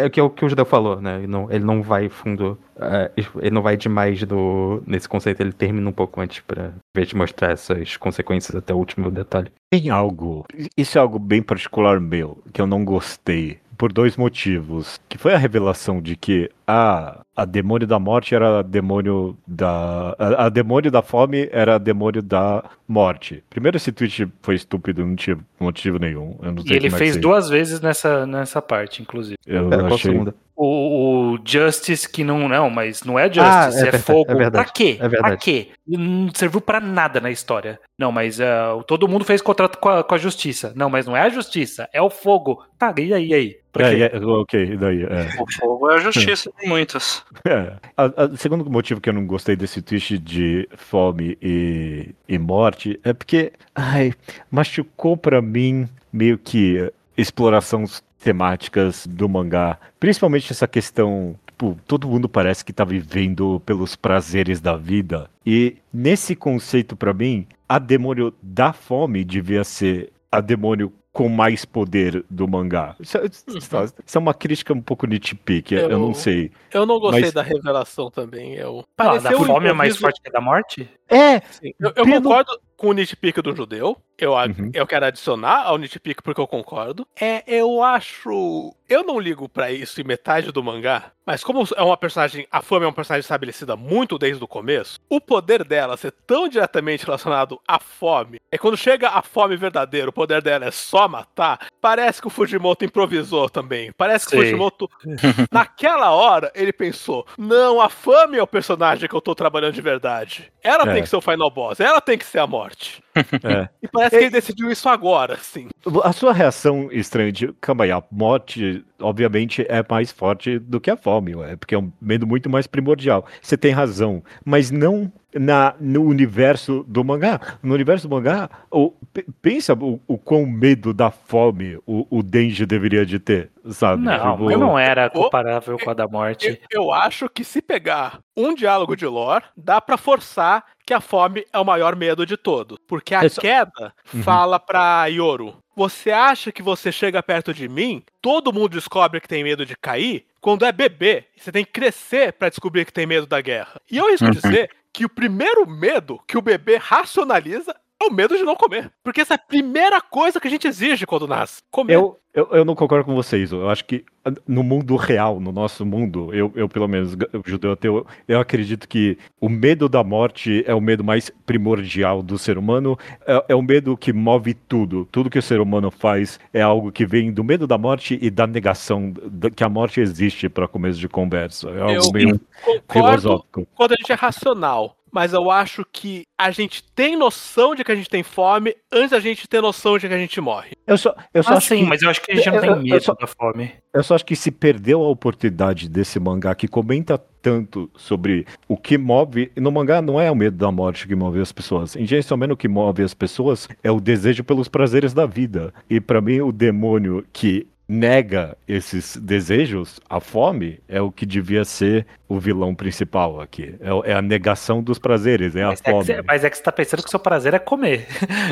é o que, é o que o Judeu falou, né? Ele não, ele não vai fundo. Uh, ele não vai demais do, nesse conceito, ele termina um pouco antes pra ver te mostrar essas consequências até o último detalhe. Tem algo, isso é algo bem particular meu, que eu não gostei, por dois motivos. Que foi a revelação de que a, a demônio da morte era a demônio da... A, a demônio da fome era a demônio da morte. Primeiro, esse tweet foi estúpido, não tinha motivo nenhum. Eu não sei E ele como é fez que duas vezes nessa, nessa parte, inclusive. Eu Pera, qual a achei... segunda? O, o Justice que não, não, mas não é Justice, Ah, é é, verdade, fogo. é verdade, Pra quê? é verdade. Pra quê? Não serviu pra nada na história. Não, mas uh, todo mundo fez contrato com a, com a justiça. Não, mas não é a justiça, é o fogo. Tá, e aí, e aí? Pra É, quê? é, ok, e daí? É. O fogo é a justiça de muitos. É. O segundo motivo que eu não gostei desse twist de fome e, e morte é porque, ai, machucou pra mim meio que exploração temáticas do mangá. Principalmente essa questão, tipo, todo mundo parece que tá vivendo pelos prazeres da vida. E nesse conceito, pra mim, a demônio da fome devia ser a demônio com mais poder do mangá. Isso, uhum. isso é uma crítica um pouco nitpick, eu, eu não sei. Eu não gostei mas... da revelação também. Eu... Ah, da fome é mais forte que a da morte? É! Sim, eu, eu pelo... concordo com o nitpick do Judeu. Eu, uhum. eu quero adicionar ao nitpick porque eu concordo. É, eu acho... Eu não ligo pra isso em metade do mangá, mas como é uma personagem... A fome é uma personagem estabelecida muito desde o começo, o poder dela ser tão diretamente relacionado à fome, é quando chega a fome verdadeira, o poder dela é só matar, parece que o Fujimoto improvisou também. Parece que Sim. o Fujimoto, naquela hora, ele pensou, não, a fome é o personagem que eu tô trabalhando de verdade. Ela é. tem que ser o final boss, ela tem que ser a morte. É. E parece que ele decidiu isso agora, assim. A sua reação estranha de, calma aí, a morte, obviamente, é mais forte do que a fome, é porque é um medo muito mais primordial. Você tem razão, mas não na, no universo do mangá. No universo do mangá, o, pensa o, o quão medo da fome o, o Denji deveria de ter, sabe? Não, tipo, mas não era comparável com a da morte. Eu, eu acho que se pegar um diálogo de lore, dá pra forçar que a fome é o maior medo de todos. Porque a Essa... queda uhum. fala pra Yoru, você acha que você chega perto de mim, todo mundo descobre que tem medo de cair? Quando é bebê, você tem que crescer pra descobrir que tem medo da guerra. E eu risco uhum. dizer que o primeiro medo que o bebê racionaliza é o medo de não comer. Porque essa é a primeira coisa que a gente exige quando nasce. Comer. Eu, eu, eu não concordo com vocês. Eu acho que no mundo real, no nosso mundo, eu, eu pelo menos, judeu ateu, eu acredito que o medo da morte é o medo mais primordial do ser humano. É, é o medo que move tudo. Tudo que o ser humano faz é algo que vem do medo da morte e da negação de que a morte existe para começo de conversa. É algo eu meio filosófico. Quando a gente é racional. Mas eu acho que a gente tem noção de que a gente tem fome antes da gente ter noção de que a gente morre. Eu só, eu só ah, acho sim, que... mas eu acho que a gente não tem medo só... da fome. Eu só acho que se perdeu a oportunidade desse mangá que comenta tanto sobre o que move... No mangá não é o medo da morte que move as pessoas. Em Chainsaw Man, o que move as pessoas é o desejo pelos prazeres da vida. E pra mim, o demônio que nega esses desejos, a fome, é o que devia ser o vilão principal aqui. É, é a negação dos prazeres, é a mas fome. É que cê, mas é que você tá pensando que o seu prazer é comer.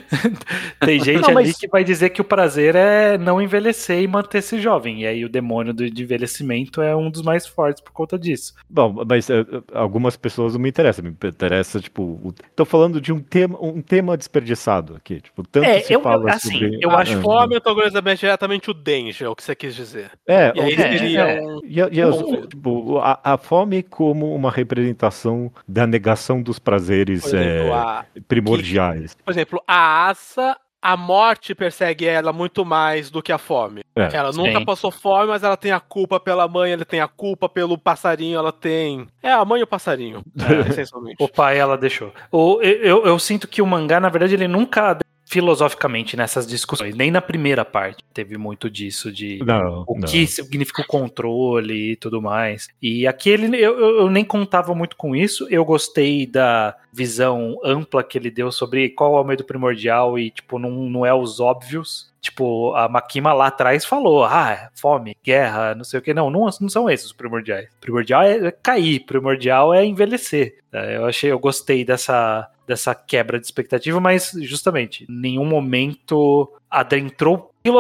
Tem gente não, ali mas... que vai dizer que o prazer é não envelhecer e manter-se jovem. E aí o demônio do de envelhecimento é um dos mais fortes por conta disso. Bom, mas uh, algumas pessoas não me interessam. Me interessa, tipo... O... Tô falando de um tema, um tema desperdiçado aqui. Tipo, tanto é, se eu, fala eu, assim, sobre... Eu acho fome, eu tô organizando diretamente o Denji, é o que você quis dizer. É, e aí é, seria é, um... E, e as, tipo, a, a fome como uma representação da negação dos prazeres por exemplo, é, a... primordiais. Que, por exemplo, a Asa, a morte persegue ela muito mais do que a fome. É, ela nunca sim. passou fome, mas ela tem a culpa pela mãe, ela tem a culpa pelo passarinho, ela tem... É, a mãe e o passarinho, é, essencialmente. O pai ela deixou. O, eu, eu, eu sinto que o mangá, na verdade, ele nunca... filosoficamente nessas discussões, nem na primeira parte teve muito disso de não, o não. que significa o controle e tudo mais. E aqui ele, eu, eu nem contava muito com isso, eu gostei da visão ampla que ele deu sobre qual é o medo primordial e tipo, não, não é os óbvios. Tipo, a Makima lá atrás falou, ah, fome, guerra, não sei o que. Não, não, não são esses os primordiais. Primordial é cair, primordial é envelhecer. Eu achei, eu gostei dessa, dessa quebra de expectativa, mas justamente, em nenhum momento adentrou filosoficamente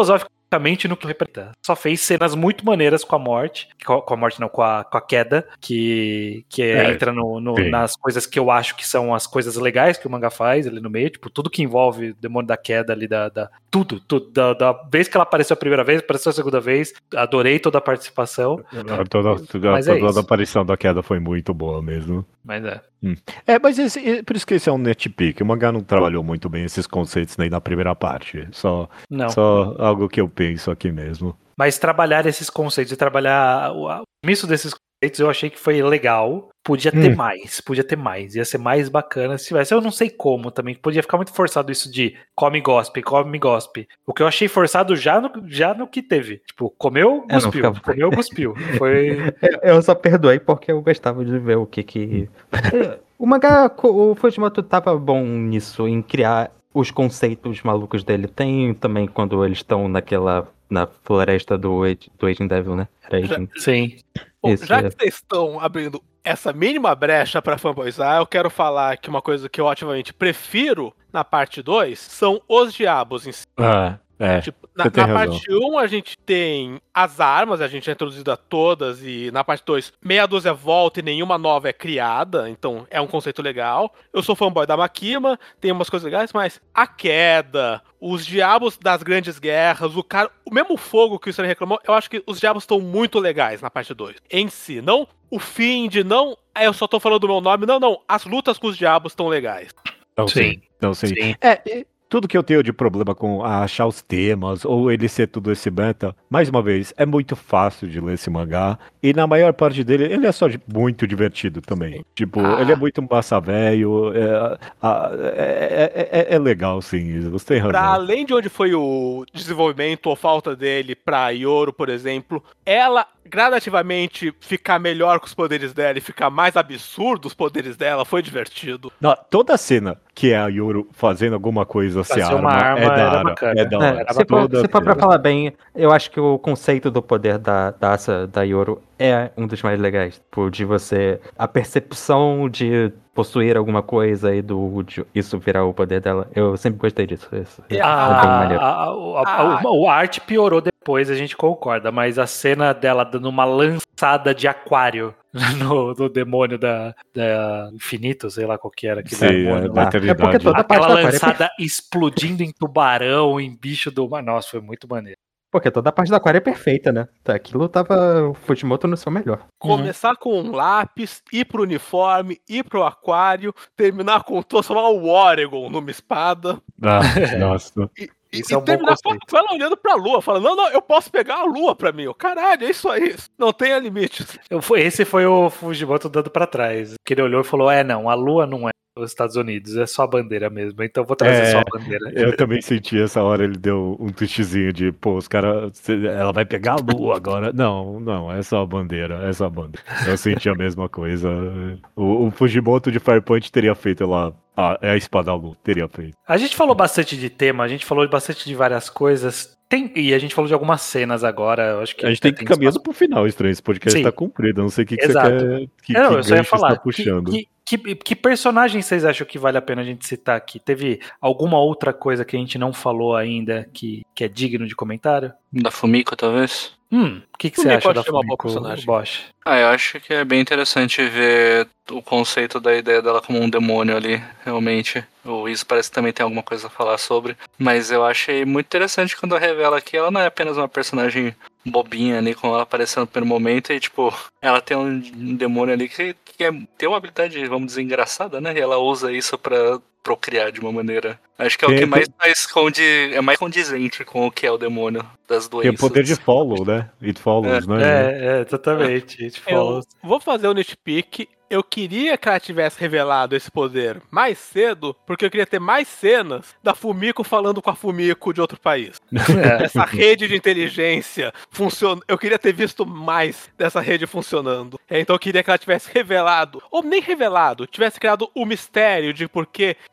basicamente no que representa. Só fez cenas muito maneiras com a morte, com a morte não, com a, com a queda, que, que É, entra no, no, sim. nas coisas que eu acho que são as coisas legais que o mangá faz ali no meio, tipo, tudo que envolve o demônio da queda ali, da, da, tudo, tudo da, da vez que ela apareceu a primeira vez, apareceu a segunda vez, adorei toda a participação. Toda, toda, Mas é toda isso. a aparição da queda foi muito boa mesmo. Mas é. É, mas esse, por isso que esse é um nitpick. O mangá não trabalhou muito bem esses conceitos nem na primeira parte. Só, Não. só algo que eu penso aqui mesmo. Mas trabalhar esses conceitos e trabalhar o o misto desses conceitos eu achei que foi legal. Podia ter Hum. mais, podia ter mais. Ia ser mais bacana se tivesse. Eu não sei como também. Podia ficar muito forçado isso de come gospe, come gospe. O que eu achei forçado já no, já no que teve. Tipo, comeu, É, não cuspiu. ficava- Comeu, cuspiu. Foi. Eu eu só perdoei porque eu gostava de ver o que que... O mangá, o Fujimoto tava bom nisso, em criar os conceitos malucos dele. Tem também quando eles estão naquela... na floresta do, Age- do Aging Devil, né? Era Aging. Sim. Bom, Isso, já é. que vocês estão abrindo essa mínima brecha pra fanboyzar, eu quero falar que uma coisa que eu ativamente prefiro na parte dois são os diabos em si. Ah, é. Tipo, na, Você tem na razão. parte um a gente tem as armas, a gente é introduzido a todas, e na parte dois meia dúzia volta e nenhuma nova é criada, então é um conceito legal. Eu sou fanboy da Makima, tem umas coisas legais, mas a queda, os diabos das grandes guerras, o cara, o mesmo fogo que o Stanley reclamou, eu acho que os diabos estão muito legais na parte dois. Em si, não o fim de não, "Ah, eu só tô falando do meu nome", não, não, as lutas com os diabos estão legais. Então, sim. Sim. Então, sim. Sim. É, e tudo que eu tenho de problema com achar os temas, ou ele ser tudo esse meta, mais uma vez, é muito fácil de ler esse mangá. E na maior parte dele, ele é só de- muito divertido também. Tipo, Ah. ele é muito massa velho. É, a- é, é- é- é legal, sim. Você tem Pra razão. além de onde foi o desenvolvimento ou falta dele pra Yoro, por exemplo, ela gradativamente ficar melhor com os poderes dela e ficar mais absurdo os poderes dela, foi divertido. Não, toda cena que é a Yoro fazendo alguma coisa se Fazer arma, uma arma é da era hora. bacana. É da É, hora. era se, for, Toda se for pra cena. falar bem, eu acho que o conceito do poder da, da Asa, da Yoro, é um dos mais legais. Tipo, de você... A percepção de possuir alguma coisa e do de isso virar o poder dela. Eu sempre gostei disso. Isso, isso A, é bem maneiro. a, a, a, a, o- a arte piorou depois, a gente concorda, mas a cena dela dando uma lançada de aquário no, no demônio da, da Infinito, sei lá qual que era aquele Sim, demônio é lá. da Ah, é porque eternidade. toda parte Aquela da Aquário é lançada explodindo em tubarão, em bicho do mar. Nossa, foi muito maneiro. Porque toda a parte da Aquário é perfeita, né? Tá, aquilo tava o Fujimoto no seu melhor. Começar com um lápis, ir pro uniforme, ir pro aquário, terminar com transformar o Oregon numa espada. Ah, nossa. E, Isso e é um bom terminar com conceito. com ela olhando pra lua, falando, não, não, eu posso pegar a lua pra mim. Eu, caralho, é isso aí. Não tenha limites. Eu, foi- esse foi o Fujimoto dando pra trás. Que ele olhou e falou: é, não, a lua não é os Estados Unidos, é só a bandeira mesmo. Então eu vou trazer É, só a bandeira. Eu também senti essa hora, ele deu um twistzinho de, pô, os caras, ela vai pegar a lua agora. Não, não, é só a bandeira, é só a bandeira. Eu senti a mesma coisa. O, o Fujimoto de Firepunch teria feito ela, ah, é a espada da lua, teria feito. A gente falou bastante de tema, a gente falou bastante de várias coisas. Tem, e a gente falou de algumas cenas agora. Eu acho que A gente tem que ir caminhando pro final, estranho, esse podcast Sim. tá comprido, eu não sei o que, que você Exato. quer, que, Não, que eu só ia gancho você falar. tá Que, puxando. que, que, que personagem vocês acham que vale a pena a gente citar aqui? Teve alguma outra coisa que a gente não falou ainda que, que é digno de comentário? Da Fumiko, talvez? Hum, o que, que você Fumiko acha acho da que é uma boa Fumiko, personagem. Bosch? Ah, eu acho que é bem interessante ver o conceito da ideia dela como um demônio ali, realmente. O Isso parece que também tem alguma coisa a falar sobre. Mas eu achei muito interessante quando revela que ela não é apenas uma personagem bobinha ali, como ela apareceu no primeiro momento, e tipo, ela tem um demônio ali que, que é, tem uma habilidade, vamos dizer, engraçada, né? E ela usa isso pra procriar de uma maneira. Acho que é o Tem- que mais faz condi, é mais condizente com o que é o demônio das Tem doenças. o poder de follow, né? It follows, né? É, é, exatamente. A gente falou. Eu vou fazer o nitpick. Eu queria que ela tivesse revelado esse poder mais cedo, porque eu queria ter mais cenas da Fumiko falando com a Fumiko de outro país. É. Essa rede de inteligência funciona. Eu queria ter visto mais dessa rede funcionando. É, então eu queria que ela tivesse revelado, ou nem revelado, tivesse criado o mistério de por que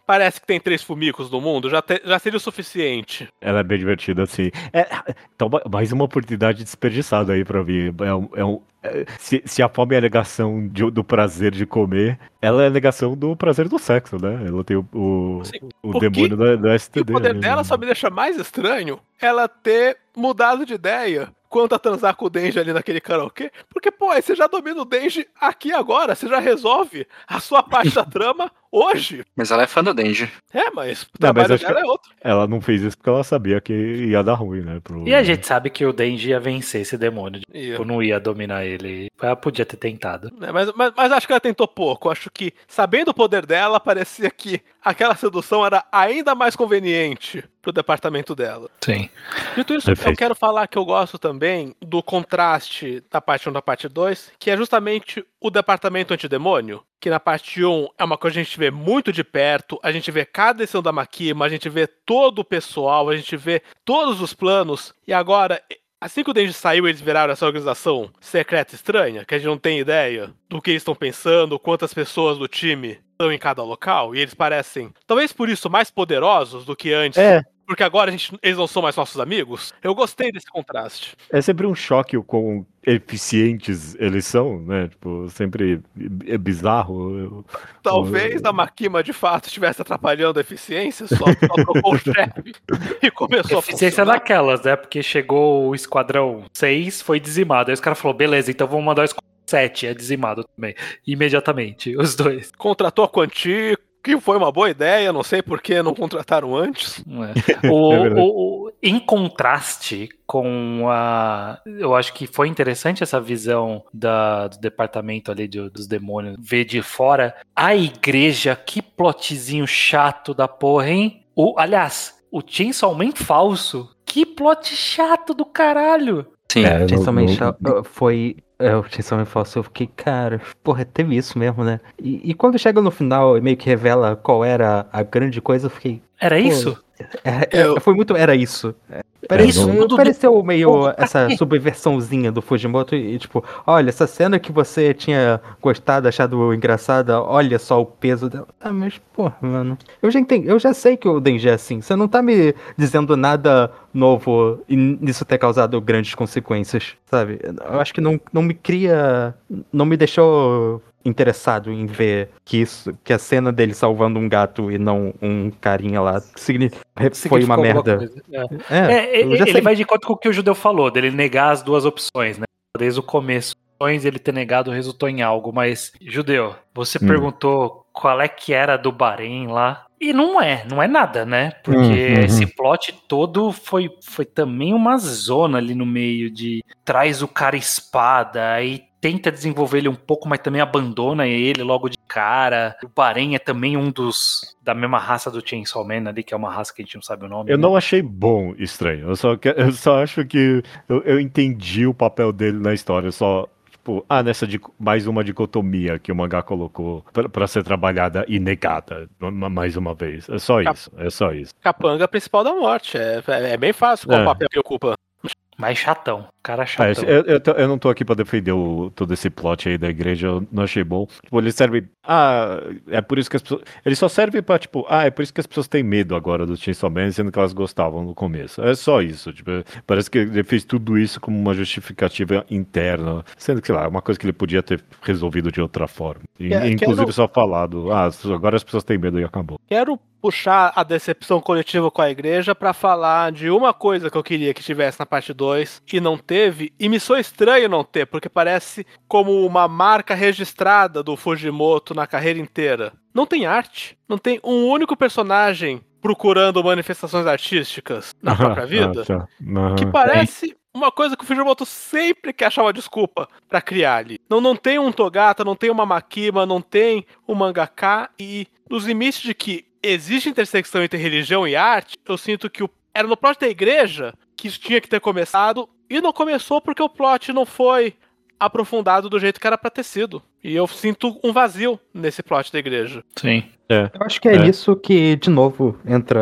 parece que tem três Fumicos no mundo, já, te, já seria o suficiente. Ela é bem divertida, assim. É, então, mais uma oportunidade desperdiçada aí pra mim. É um, é um, é, se, se a fome é a negação de, do prazer de comer, ela é a negação do prazer do sexo, né? Ela tem o, o, Assim, o o demônio que- da, da S T E D. o poder ali, dela né? só me deixa mais estranho ela ter mudado de ideia quanto a transar com o Denji ali naquele karaokê. Porque, pô, aí você já domina o Denji aqui agora, você já resolve a sua parte da trama hoje. Mas ela é fã do Denji. É, mas o Não, trabalho mas acho dela que é outro. ela não fez isso porque ela sabia que ia dar ruim, né? Pro... E a gente sabe que o Denji ia vencer esse demônio. E- Tipo, não ia dominar ele. Ela podia ter tentado. né, mas, mas, mas acho que ela tentou pouco. Acho que, sabendo o poder dela, parecia que aquela sedução era ainda mais conveniente pro departamento dela. Sim. Dito isso, eu Perfeito. quero falar que eu gosto também do contraste da parte um e da parte dois, que é justamente o departamento antidemônio, que na parte um é uma coisa que a gente vê muito de perto, a gente vê cada decisão da Makima, a gente vê todo o pessoal, a gente vê todos os planos, e agora, assim que o Denji saiu, eles viraram essa organização secreta estranha, que a gente não tem ideia do que eles estão pensando, quantas pessoas do time estão em cada local, e eles parecem, talvez por isso, mais poderosos do que antes. É. Porque agora a gente, eles não são mais nossos amigos. Eu gostei desse contraste. É sempre um choque o quão eficientes eles são, né? Tipo, sempre é bizarro. Eu- Talvez a Makima de fato estivesse atrapalhando a eficiência, só, só trocou o chefe e começou a Eficiência funcionar. daquelas, né? Porque chegou o esquadrão seis, foi dizimado. Aí os caras falaram, beleza, então vamos mandar o esquadrão sete, é dizimado também. Imediatamente, os dois. Contratou a Quanti, que foi uma boa ideia, não sei por que não contrataram antes. Não é? O, É verdade. o- o- em contraste com a. Eu acho que foi interessante essa visão da- do departamento ali de- dos demônios, ver de fora. A igreja, que plotzinho chato da porra, hein? O, aliás, o Chainsaw Man falso. Que plot chato do caralho. Sim. É, não- Chainsaw Man não- Cha- uh, foi. É, o Chainsaw Man falso, eu fiquei, cara, porra, teve isso mesmo, né? E, e quando chega no final e meio que revela qual era a grande coisa, eu fiquei. Era Pô, isso? É, é, Eu- foi muito. Era isso. É, pare- isso é, tudo pareceu meio Porra, pra essa quê? subversãozinha do Fujimoto e, tipo, olha, essa cena que você tinha gostado, achado engraçada, olha só o peso dela. Ah, mas, porra, mano. Eu já entendi, eu já sei que o Denji é assim. Você não tá me dizendo nada novo e nisso ter causado grandes consequências, sabe? Eu acho que não, não me cria. Não me deixou interessado em ver que isso, que a cena dele salvando um gato e não um carinha lá signi- foi uma Significou alguma merda. coisa. É. É, É, eu já ele sei. vai de conta com o que o judeu falou, dele negar as duas opções, né? Desde o começo, ele ter negado resultou em algo, mas, judeu, você Hum. perguntou qual é que era do Bahrein lá, e não é, não é nada, né? Porque Uhum. esse plot todo foi, foi também uma zona ali no meio de traz o cara espada, aí tenta desenvolver ele um pouco, mas também abandona ele logo de cara. O Bahrein é também um dos da mesma raça do Chainsaw Man ali, que é uma raça que a gente não sabe o nome. Eu né? não achei bom Estranho. Eu só, que- eu só acho que eu, eu entendi o papel dele na história. Só, tipo, ah, nessa dico- mais uma dicotomia que o mangá colocou pra, pra ser trabalhada e negada ma- mais uma vez. É só isso. É só isso. Capanga principal da morte. É, é, é bem fácil qual É. papel que ocupa. Mais chatão, cara Ah, chatão. esse- eu, eu, tô- eu não tô aqui pra defender o- todo esse plot aí da igreja, eu não achei bom. Tipo, ele serve. Ah, é por isso que as pessoas. Ele só serve pra, tipo, ah, é por isso que as pessoas têm medo agora do Chainsaw Man, sendo que elas gostavam no começo. É só isso. Tipo, parece que ele fez tudo isso como uma justificativa interna, sendo que, sei lá, é uma coisa que ele podia ter resolvido de outra forma. E, É, inclusive quero- só falado, ah, agora as pessoas têm medo e acabou. Quero puxar a decepção coletiva com a igreja pra falar de uma coisa que eu queria que tivesse na parte dois e não teve, e me soa estranho não ter, porque parece como uma marca registrada do Fujimoto na carreira inteira. Não tem arte, não tem um único personagem procurando manifestações artísticas na própria vida, Ah, tá. Aham. que parece uma coisa que o Fujimoto sempre quer achar uma desculpa pra criar ali. Não, não tem um Togata, não tem uma Makima, não tem um mangaka, e nos limites de que existe intersecção entre religião e arte, eu sinto que o... era no plot da igreja que isso tinha que ter começado, e não começou porque o plot não foi aprofundado do jeito que era pra ter sido. E eu sinto um vazio nesse plot da igreja. Sim. É. Eu acho que é, É. nisso que, de novo, entra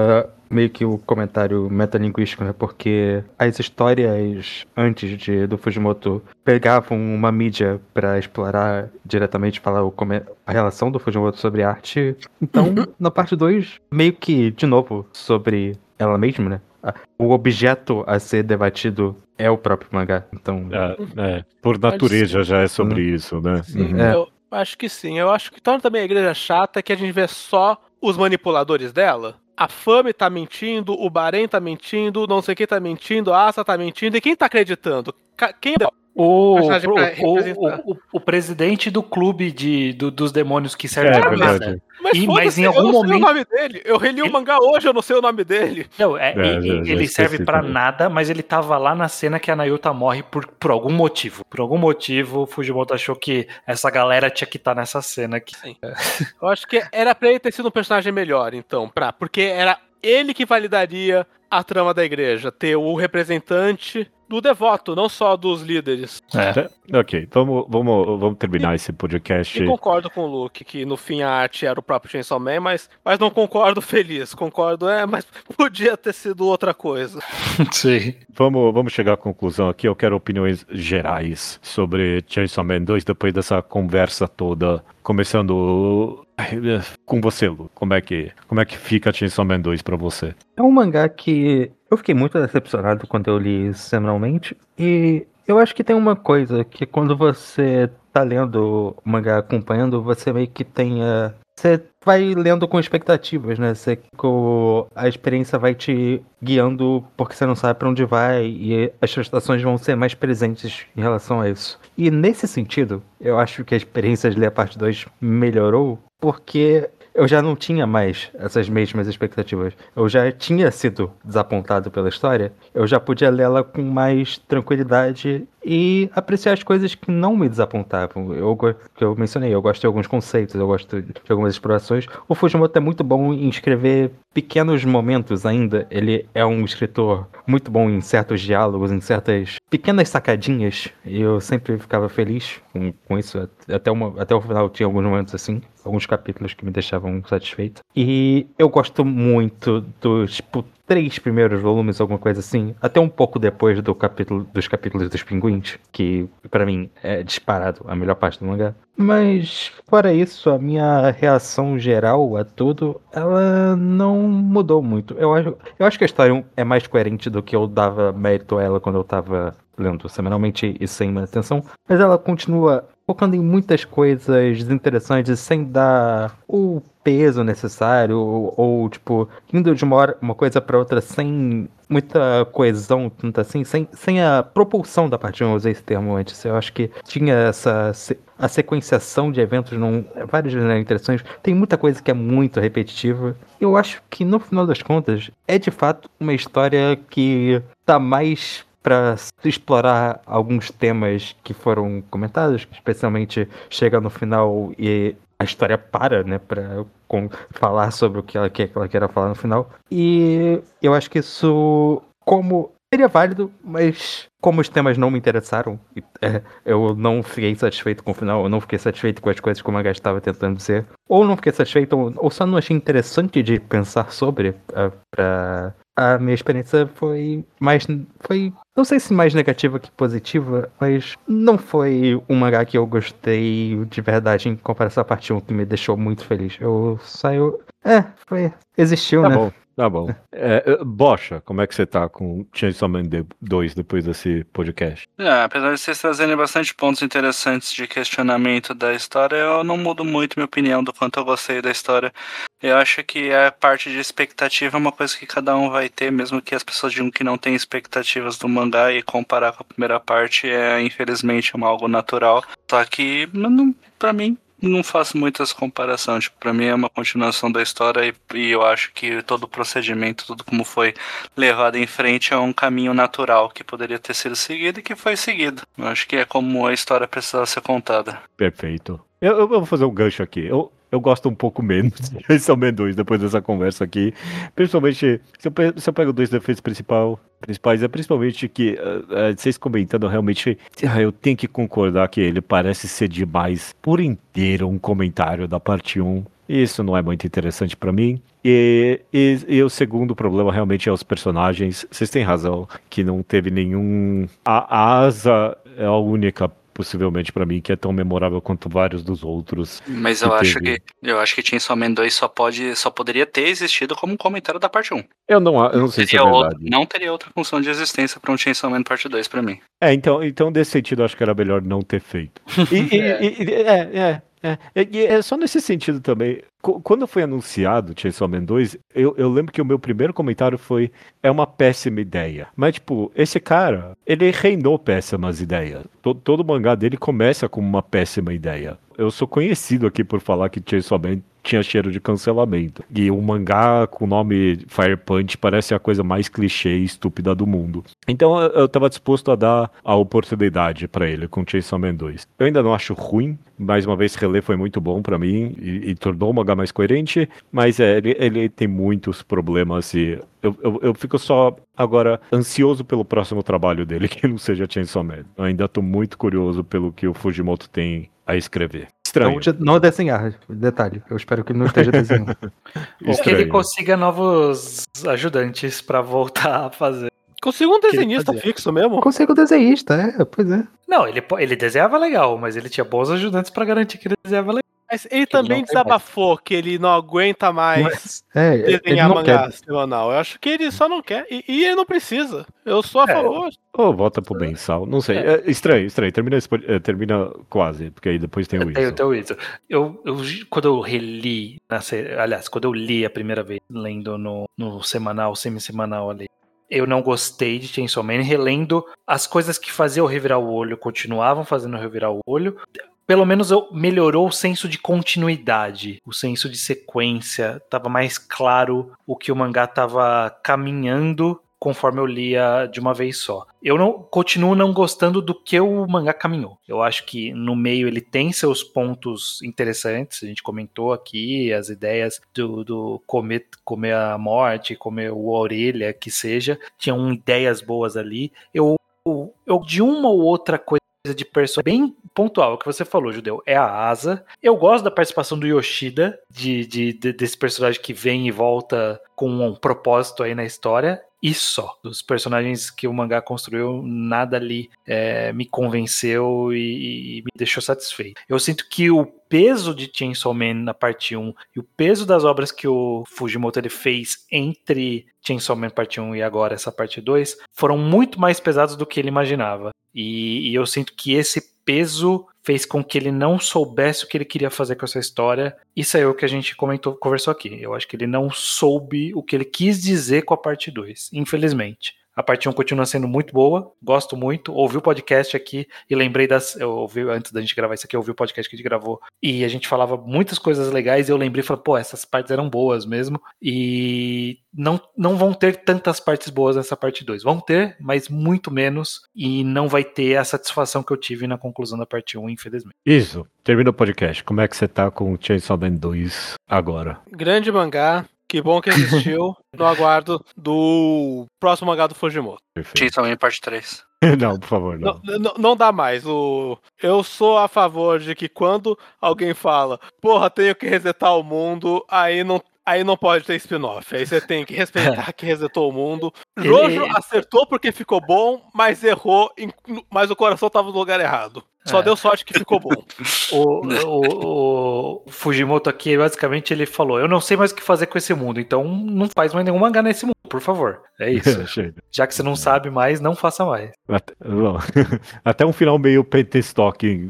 meio que o comentário metalinguístico, né? Porque as histórias antes de, do Fujimoto pegavam uma mídia pra explorar diretamente, falar o, come- a relação do Fujimoto sobre arte. Então, na parte dois, meio que, de novo, sobre ela mesma, né? O objeto a ser debatido é o próprio mangá. Então, É, é, por natureza já é sobre isso, né? Sim, Uhum. É. eu acho que sim. Eu acho que torna também a igreja chata que a gente vê só os manipuladores dela. A Fami tá mentindo, o Bahrein tá mentindo, não sei quem tá mentindo, a Asa tá mentindo, e quem tá acreditando? Ca- Quem deu? O, Personagem pra o, o, representar. o, o presidente do clube de, do- dos demônios que serve É pra verdade. nada. Mas E- foda-se, mas em eu algum não sei o momento- nome dele. Eu reli o Ele- mangá hoje, eu não sei o nome dele. Não, é, É, e- já- e- já ele esqueci serve pra também. nada, mas ele tava lá na cena que a Nayuta morre por, por algum motivo. Por algum motivo, o Fujimoto achou que essa galera tinha que estar nessa cena aqui. Sim. Eu acho que era pra ele ter sido um personagem melhor, então, pra, porque era ele que validaria a trama da igreja, ter o representante do devoto, não só dos líderes. É. Ok, vamos, vamos, vamos terminar esse podcast. E concordo com o Luke, que no fim a arte era o próprio Chainsaw Man, mas, mas não concordo feliz. Concordo, é, mas podia ter sido outra coisa. Sim. Vamos, vamos chegar à conclusão aqui. Eu quero opiniões gerais sobre Chainsaw Man dois depois dessa conversa toda. Começando com você, Lu. Como é que, como é que fica Chainsaw Man dois pra você? é um mangá que eu fiquei muito decepcionado quando eu li semanalmente. E eu acho que tem uma coisa que quando você tá lendo o mangá acompanhando, você meio que tem a... Você vai lendo com expectativas, né? Você, co- a experiência vai te guiando porque você não sabe pra onde vai e as frustrações vão ser mais presentes em relação a isso. E nesse sentido, eu acho que a experiência de ler a parte dois melhorou porque eu já não tinha mais essas mesmas expectativas. Eu já tinha sido desapontado pela história, eu já podia lê-la com mais tranquilidade e apreciar as coisas que não me desapontavam. Eu, go- que eu mencionei, eu gosto de alguns conceitos, eu gosto de algumas explorações. O Fujimoto é muito bom em escrever pequenos momentos ainda. Ele é um escritor muito bom em certos diálogos, em certas pequenas sacadinhas. E eu sempre ficava feliz com, com isso. Até, uma, até o final tinha alguns momentos assim, alguns capítulos que me deixavam satisfeito. E eu gosto muito dos, tipo, três primeiros volumes, alguma coisa assim, até um pouco depois do capítulo, dos capítulos dos pinguins, que pra mim é disparado a melhor parte do mangá. Mas, fora isso, a minha reação geral a tudo, ela não mudou muito. Eu acho, eu acho que a história é mais coerente do que eu dava mérito a ela quando eu tava lendo semanalmente e sem muita atenção, mas ela continua focando em muitas coisas desinteressantes sem dar o peso necessário ou, ou, tipo, indo de uma, hora, uma coisa pra outra sem muita coesão, tanto assim, sem, sem a propulsão da parte, eu usei esse termo antes. Eu acho que tinha essa se- a sequenciação de eventos num vários eram interessantes. Tem muita coisa que é muito repetitiva. Eu acho que no final das contas é de fato uma história que tá mais para explorar alguns temas que foram comentados, que especialmente chega no final e a história para, né, para falar sobre o que ela, que ela queira falar no final. E eu acho que isso, como seria válido, mas como os temas não me interessaram, é, eu não fiquei satisfeito com o final, eu não fiquei satisfeito com as coisas que o mangá estava tentando dizer, ou não fiquei satisfeito, ou, ou só não achei interessante de pensar sobre, uh, pra... A minha experiência foi mais... Foi, não sei se mais negativa que positiva, mas não foi um mangá que eu gostei de verdade em comparação à parte um, que me deixou muito feliz. Eu saio... É, foi... Existiu, Tá né? bom, tá bom. É, é, Bocha, como é que você tá com Chainsaw Man dois depois desse podcast? É, apesar de vocês trazerem bastante pontos interessantes de questionamento da história, eu não mudo muito minha opinião do quanto eu gostei da história. Eu acho que a parte de expectativa é uma coisa que cada um vai ter, mesmo que as pessoas digam que não têm expectativas do mangá, e comparar com a primeira parte é, infelizmente, uma algo natural. Só que, não, pra mim, não faço muitas comparações. Tipo, pra mim é uma continuação da história e, e eu acho que todo o procedimento, tudo como foi levado em frente é um caminho natural que poderia ter sido seguido e que foi seguido. Eu acho que é como a história precisava ser contada. Perfeito. Eu, eu vou fazer um gancho aqui. Eu, eu gosto um pouco menos de Chainsaw Man dois depois dessa conversa aqui. Principalmente, se eu, pe- se eu pego dois defeitos principal, principais, é principalmente que uh, uh, vocês comentando realmente, uh, eu tenho que concordar que ele parece ser demais por inteiro um comentário da parte um. Isso não é muito interessante pra mim. E, e, e o segundo problema realmente é os personagens. Vocês têm razão, que não teve nenhum... A, a Asa é a única, possivelmente pra mim, que é tão memorável quanto vários dos outros. Mas que eu acho teve. que eu acho que Chainsaw Man dois só pode, só poderia ter existido como um comentário da parte um. Eu não, eu não sei se é Teria outra- verdade. não teria outra função de existência pra um Chainsaw Man parte dois pra mim. É, então, então nesse sentido, eu acho que era melhor não ter feito. E, e- e- e- é, é, é, é, e é só nesse sentido também. Qu- Quando foi anunciado Chainsaw Man dois, eu, eu lembro que o meu primeiro comentário foi: é uma péssima ideia. Mas, tipo, esse cara, ele reinou péssimas ideias. Todo, todo mangá dele começa com uma péssima ideia. Eu sou conhecido aqui por falar que Chainsaw Man tinha cheiro de cancelamento. E um mangá com o nome Fire Punch parece a coisa mais clichê e estúpida do mundo. Então eu, eu tava disposto a dar a oportunidade pra ele com Chainsaw Man dois. Eu ainda não acho ruim, mais uma vez reler foi muito bom pra mim e, e tornou o mangá mais coerente, mas é, ele, ele tem muitos problemas e eu, eu, eu fico só agora ansioso pelo próximo trabalho dele, que não seja Chainsaw Man. Eu ainda tô muito curioso pelo que o Fujimoto tem a escrever. Estranho. Não, de- não desenhar, detalhe. Eu espero que ele não esteja desenhando. Ou que ele Estranho. consiga novos ajudantes pra voltar a fazer. Consigo um desenhista fazer. fixo mesmo. Consigo desenhista, é, pois é. Não, ele, po- ele desenhava legal, mas ele tinha bons ajudantes pra garantir que ele desenhava legal. Mas ele Ele não também tem desabafou que ele não aguenta mais É, ele desenhar não mangá quer. semanal. Eu acho que ele só não quer. E, e ele não precisa. Eu sou a É. favor. Ou volta pro mensal, não sei. É estranho, estranho. Termina, esse pod- é, termina quase, porque aí depois tem o Tem, isso. tem isso. Eu, eu, quando eu reli, na sé- aliás, quando eu li a primeira vez, lendo no, no semanal, semi-semanal ali, eu não gostei de Chainsaw Man, relendo as coisas que faziam eu revirar o olho, continuavam fazendo eu revirar o olho. Pelo menos eu, melhorou o senso de continuidade, o senso de sequência, tava mais claro o que o mangá tava caminhando conforme eu lia de uma vez só. Eu não continuo não gostando do que o mangá caminhou. Eu acho que no meio ele tem seus pontos interessantes, a gente comentou aqui, as ideias do, do comer, comer a morte, comer o orelha, que seja, tinham ideias boas ali. Eu, eu, eu de uma ou outra coisa de personagem bem pontual, o que você falou, Judeu, é a Asa. Eu gosto da participação do Yoshida, de, de, de- desse personagem que vem e volta com um propósito aí na história, e só. Dos personagens que o mangá construiu, nada ali é, me convenceu e, e me deixou satisfeito. Eu sinto que o peso de Chainsaw Man na parte um e o peso das obras que o Fujimoto ele fez entre Chainsaw Man parte um e agora essa parte dois foram muito mais pesados do que ele imaginava. E, e eu sinto que esse peso fez com que ele não soubesse o que ele queria fazer com essa história. Isso é o que a gente comentou, conversou aqui. Eu acho que ele não soube o que ele quis dizer com a parte dois, infelizmente. A parte um continua sendo muito boa, gosto muito. Ouvi o podcast aqui e lembrei das. Eu ouvi, antes da gente gravar isso aqui, eu ouvi o podcast que a gente gravou. E a gente falava muitas coisas legais e eu lembrei e falei, pô, essas partes eram boas mesmo. E não, não vão ter tantas partes boas nessa parte dois. Vão ter, mas muito menos. E não vai ter a satisfação que eu tive na conclusão da parte um, infelizmente. Isso, termina o podcast. Como é que você tá com o Chainsaw Man dois agora? Grande mangá. Que bom que existiu. No aguardo do próximo mangá do Fujimoto. Perfeito. Chainsaw Man parte três. Não, por favor, não. Não, não, não dá mais. O... Eu sou a favor de que quando alguém fala, porra, tenho que resetar o mundo, aí não, aí não pode ter spin-off. Aí você tem que respeitar que resetou o mundo. Ele- Jojo acertou porque ficou bom, mas errou, em- mas o coração tava no lugar errado. Só É. deu sorte que ficou bom. O, o, o Fujimoto aqui, basicamente, ele falou: eu não sei mais o que fazer com esse mundo, então não faz mais nenhum mangá nesse mundo, por favor. É isso. Chega. Já que você não sabe mais, não faça mais. Até, bom, até um final meio pentestocking,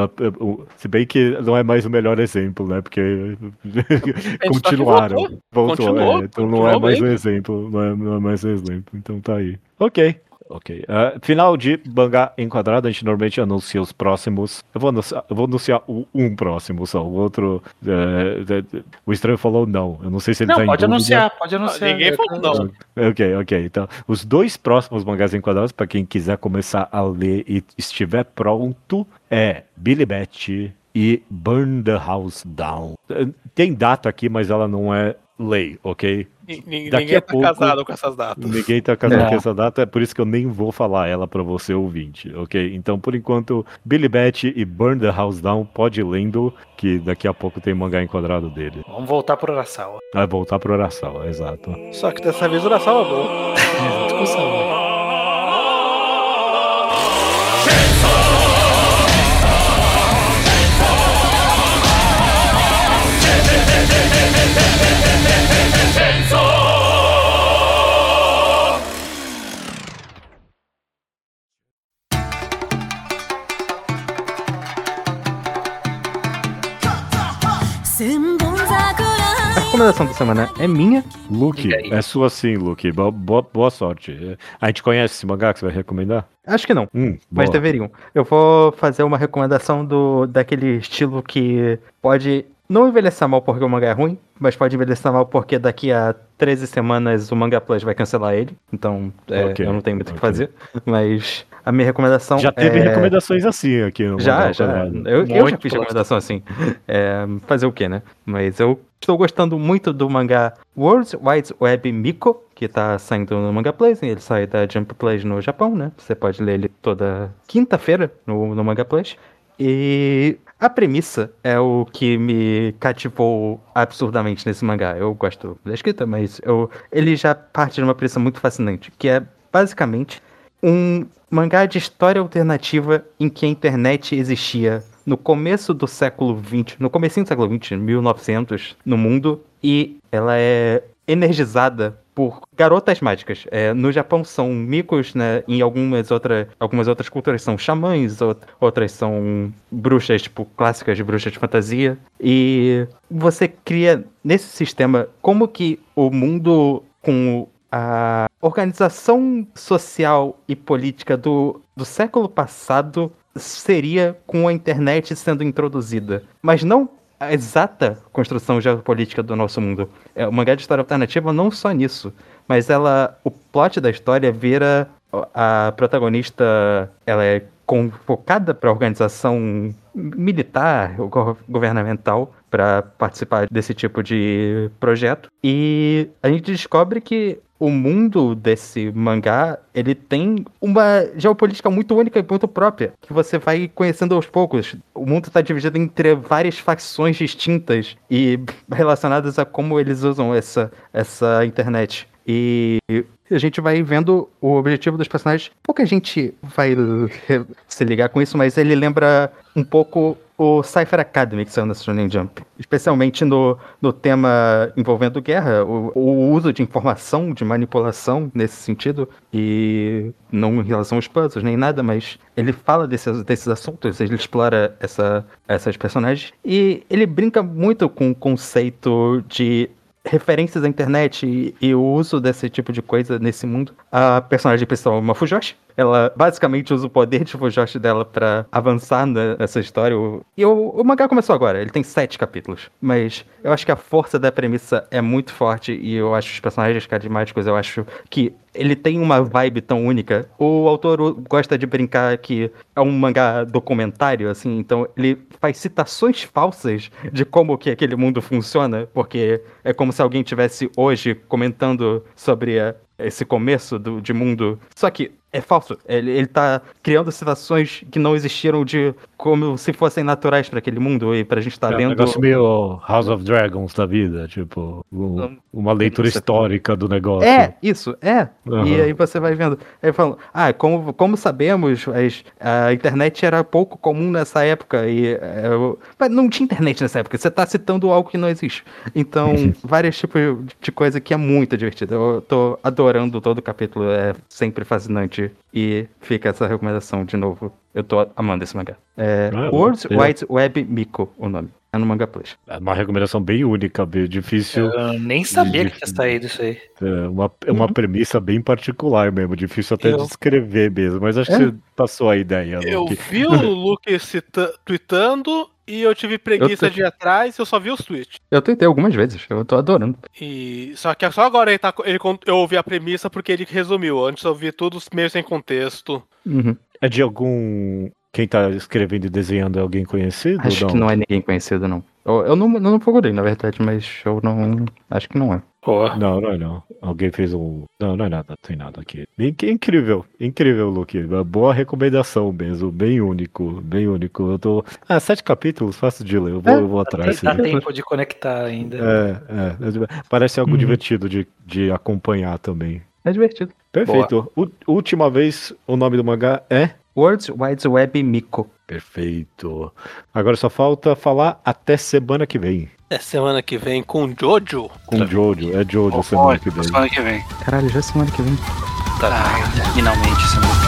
se bem que não é mais o melhor exemplo, né? Porque continuaram. voltou. Voltou, Continuou, é, então não continuou é mais um mesmo. exemplo, não é, não é mais um exemplo, então tá aí. Ok. Ok. Uh, final de mangá enquadrado, a gente normalmente anuncia os próximos. Eu vou anunciar, eu vou anunciar o, um próximo só. O outro. é, é, o estranho falou não. Eu não sei se ele Não, tá em pode dúvida. anunciar, pode anunciar. Ninguém falou não. Ok, ok. Então, os dois próximos mangás enquadrados, para quem quiser começar a ler e estiver pronto, é Billy Bat e Burn the House Down. Tem data aqui, mas ela não é lei, ok? Ninguém Daqui a tá pouco- casado com essas datas. Ninguém tá casado Não. com essa data, é por isso que eu nem vou falar ela pra você, ouvinte, ok? Então, por enquanto, Billy Bat e Burn the House Down, pode ir lendo, que daqui a pouco tem mangá enquadrado dele. Vamos voltar pro Urasawa. Vai voltar pro Urasawa, exato. Só que dessa vez o Urasawa é bom. Discussão, né? A recomendação da semana é minha. Luke, Diga aí. é sua sim, Luke. Boa, boa, boa sorte. A gente conhece esse mangá que você vai recomendar? Acho que não, Hum, mas boa. deveriam. Eu vou fazer uma recomendação do daquele estilo que pode não envelhecer mal porque o mangá é ruim, mas pode envelhecer mal porque daqui a treze semanas o Manga Plus vai cancelar ele. Então, é, Ok, eu não tenho muito o que ok. fazer. Mas a minha recomendação Já teve é... recomendações assim aqui no Já, Mangá já. Quadrado. Eu, eu já Muito fiz plus. recomendação assim. É, fazer o quê, né? Mas eu estou gostando muito do mangá World Wide Web Miko, que tá saindo no Manga Plus. Ele sai da Jump Plus no Japão, né? Você pode ler ele toda quinta-feira no, no Manga Plus. E a premissa é o que me cativou absurdamente nesse mangá. Eu gosto da escrita, mas eu, ele já parte de uma premissa muito fascinante, que é basicamente um mangá de história alternativa em que a internet existia no começo do século vinte, no comecinho do século vinte, mil e novecentos, no mundo, e ela é energizada por garotas mágicas. É, no Japão são micos, né? Em algumas, outra, algumas outras culturas são xamãs, out- outras são bruxas, tipo, clássicas de bruxas de fantasia. E você cria nesse sistema como que o mundo com a organização social e política do, do século passado seria com a internet sendo introduzida. Mas não a exata construção geopolítica do nosso mundo. É, o mangá de história alternativa não só nisso, mas ela, o plot da história vira a protagonista, ela é convocada para a organização militar ou go- governamental para participar desse tipo de projeto, e a gente descobre que o mundo desse mangá, ele tem uma geopolítica muito única e muito própria, que você vai conhecendo aos poucos. O mundo está dividido entre várias facções distintas e relacionadas a como eles usam essa, essa internet. E a gente vai vendo o objetivo dos personagens. Pouca gente vai re- se ligar com isso, mas ele lembra um pouco o Cypher Academy que saiu na Shonen Jump. Especialmente no, no tema envolvendo guerra, o, o uso de informação, de manipulação nesse sentido. E não em relação aos puzzles nem nada, mas ele fala desses, desses assuntos, ele explora essa, essas personagens. E ele brinca muito com o conceito de referências à internet e, e o uso desse tipo de coisa nesse mundo. A personagem principal é uma Fujoshi. Ela basicamente usa o poder de Fujoshi dela pra avançar na- nessa história. O- E o, o mangá começou agora, ele tem sete capítulos. Mas eu acho que a força da premissa é muito forte e eu acho os personagens carismáticos, eu acho que ele tem uma vibe tão única. O autor o- gosta de brincar que é um mangá documentário, assim, então ele faz citações falsas de como que aquele mundo funciona, porque é como se alguém tivesse hoje comentando sobre a- esse começo do, de mundo. Só que é falso. Ele, ele tá criando situações que não existiram de como se fossem naturais pra aquele mundo e pra gente tá É um lendo. negócio meio House of Dragons da vida, tipo, um- Não- uma leitura não sei. histórica do negócio. É, isso, é. Aham. E aí você vai vendo. Aí falam, ah, como, como sabemos, as- a internet era pouco comum nessa época. E é, o- mas não tinha internet nessa época. Você tá citando algo que não existe. Então, vários tipos de coisa que é muito divertido. Eu tô adorando todo o capítulo. É sempre fascinante. E fica essa recomendação de novo. Eu tô amando esse mangá. É Ah, World é. Wide Web Miko, o nome. É no Manga Plus. É uma recomendação bem única, bem difícil. Eu nem sabia de- que tinha saído isso aí. É uma, é uma premissa bem particular mesmo, difícil até Eu- descrever mesmo, mas acho que É. você passou a ideia, Eu Luke. vi o Luke cita- tweetando e eu tive preguiça Eu tô- de ir atrás e eu só vi os tweets. Eu tentei algumas vezes. Eu tô adorando. E só que só agora ele tá, ele, con- eu ouvi a premissa porque ele resumiu. Antes eu vi tudo meio sem contexto. Uhum. É de algum... Quem tá escrevendo e desenhando é alguém conhecido? Acho que não é ninguém conhecido, não. Eu, eu não, eu não procurei, na verdade, mas eu não. Acho que não é. Porra. Não, não é não. Alguém fez um. Não, não é nada, tem nada aqui. Bem, incrível, incrível, Luke. Boa recomendação mesmo, bem único, bem único. Eu tô. Ah, sete capítulos, fácil de ler, eu vou, É, eu vou atrás. Dá sim. tempo de conectar ainda. É, é, parece algo Uhum. divertido de, de acompanhar também. É divertido. Perfeito. U- última vez, o nome do mangá é. World Wide Web Miko. Perfeito. Agora só falta falar até semana que vem. É semana que vem com Jojo. Com Jojo, é Jojo semana Olha, que vem. semana que vem. Caralho, já é semana que vem. Tá, finalmente semana que vem.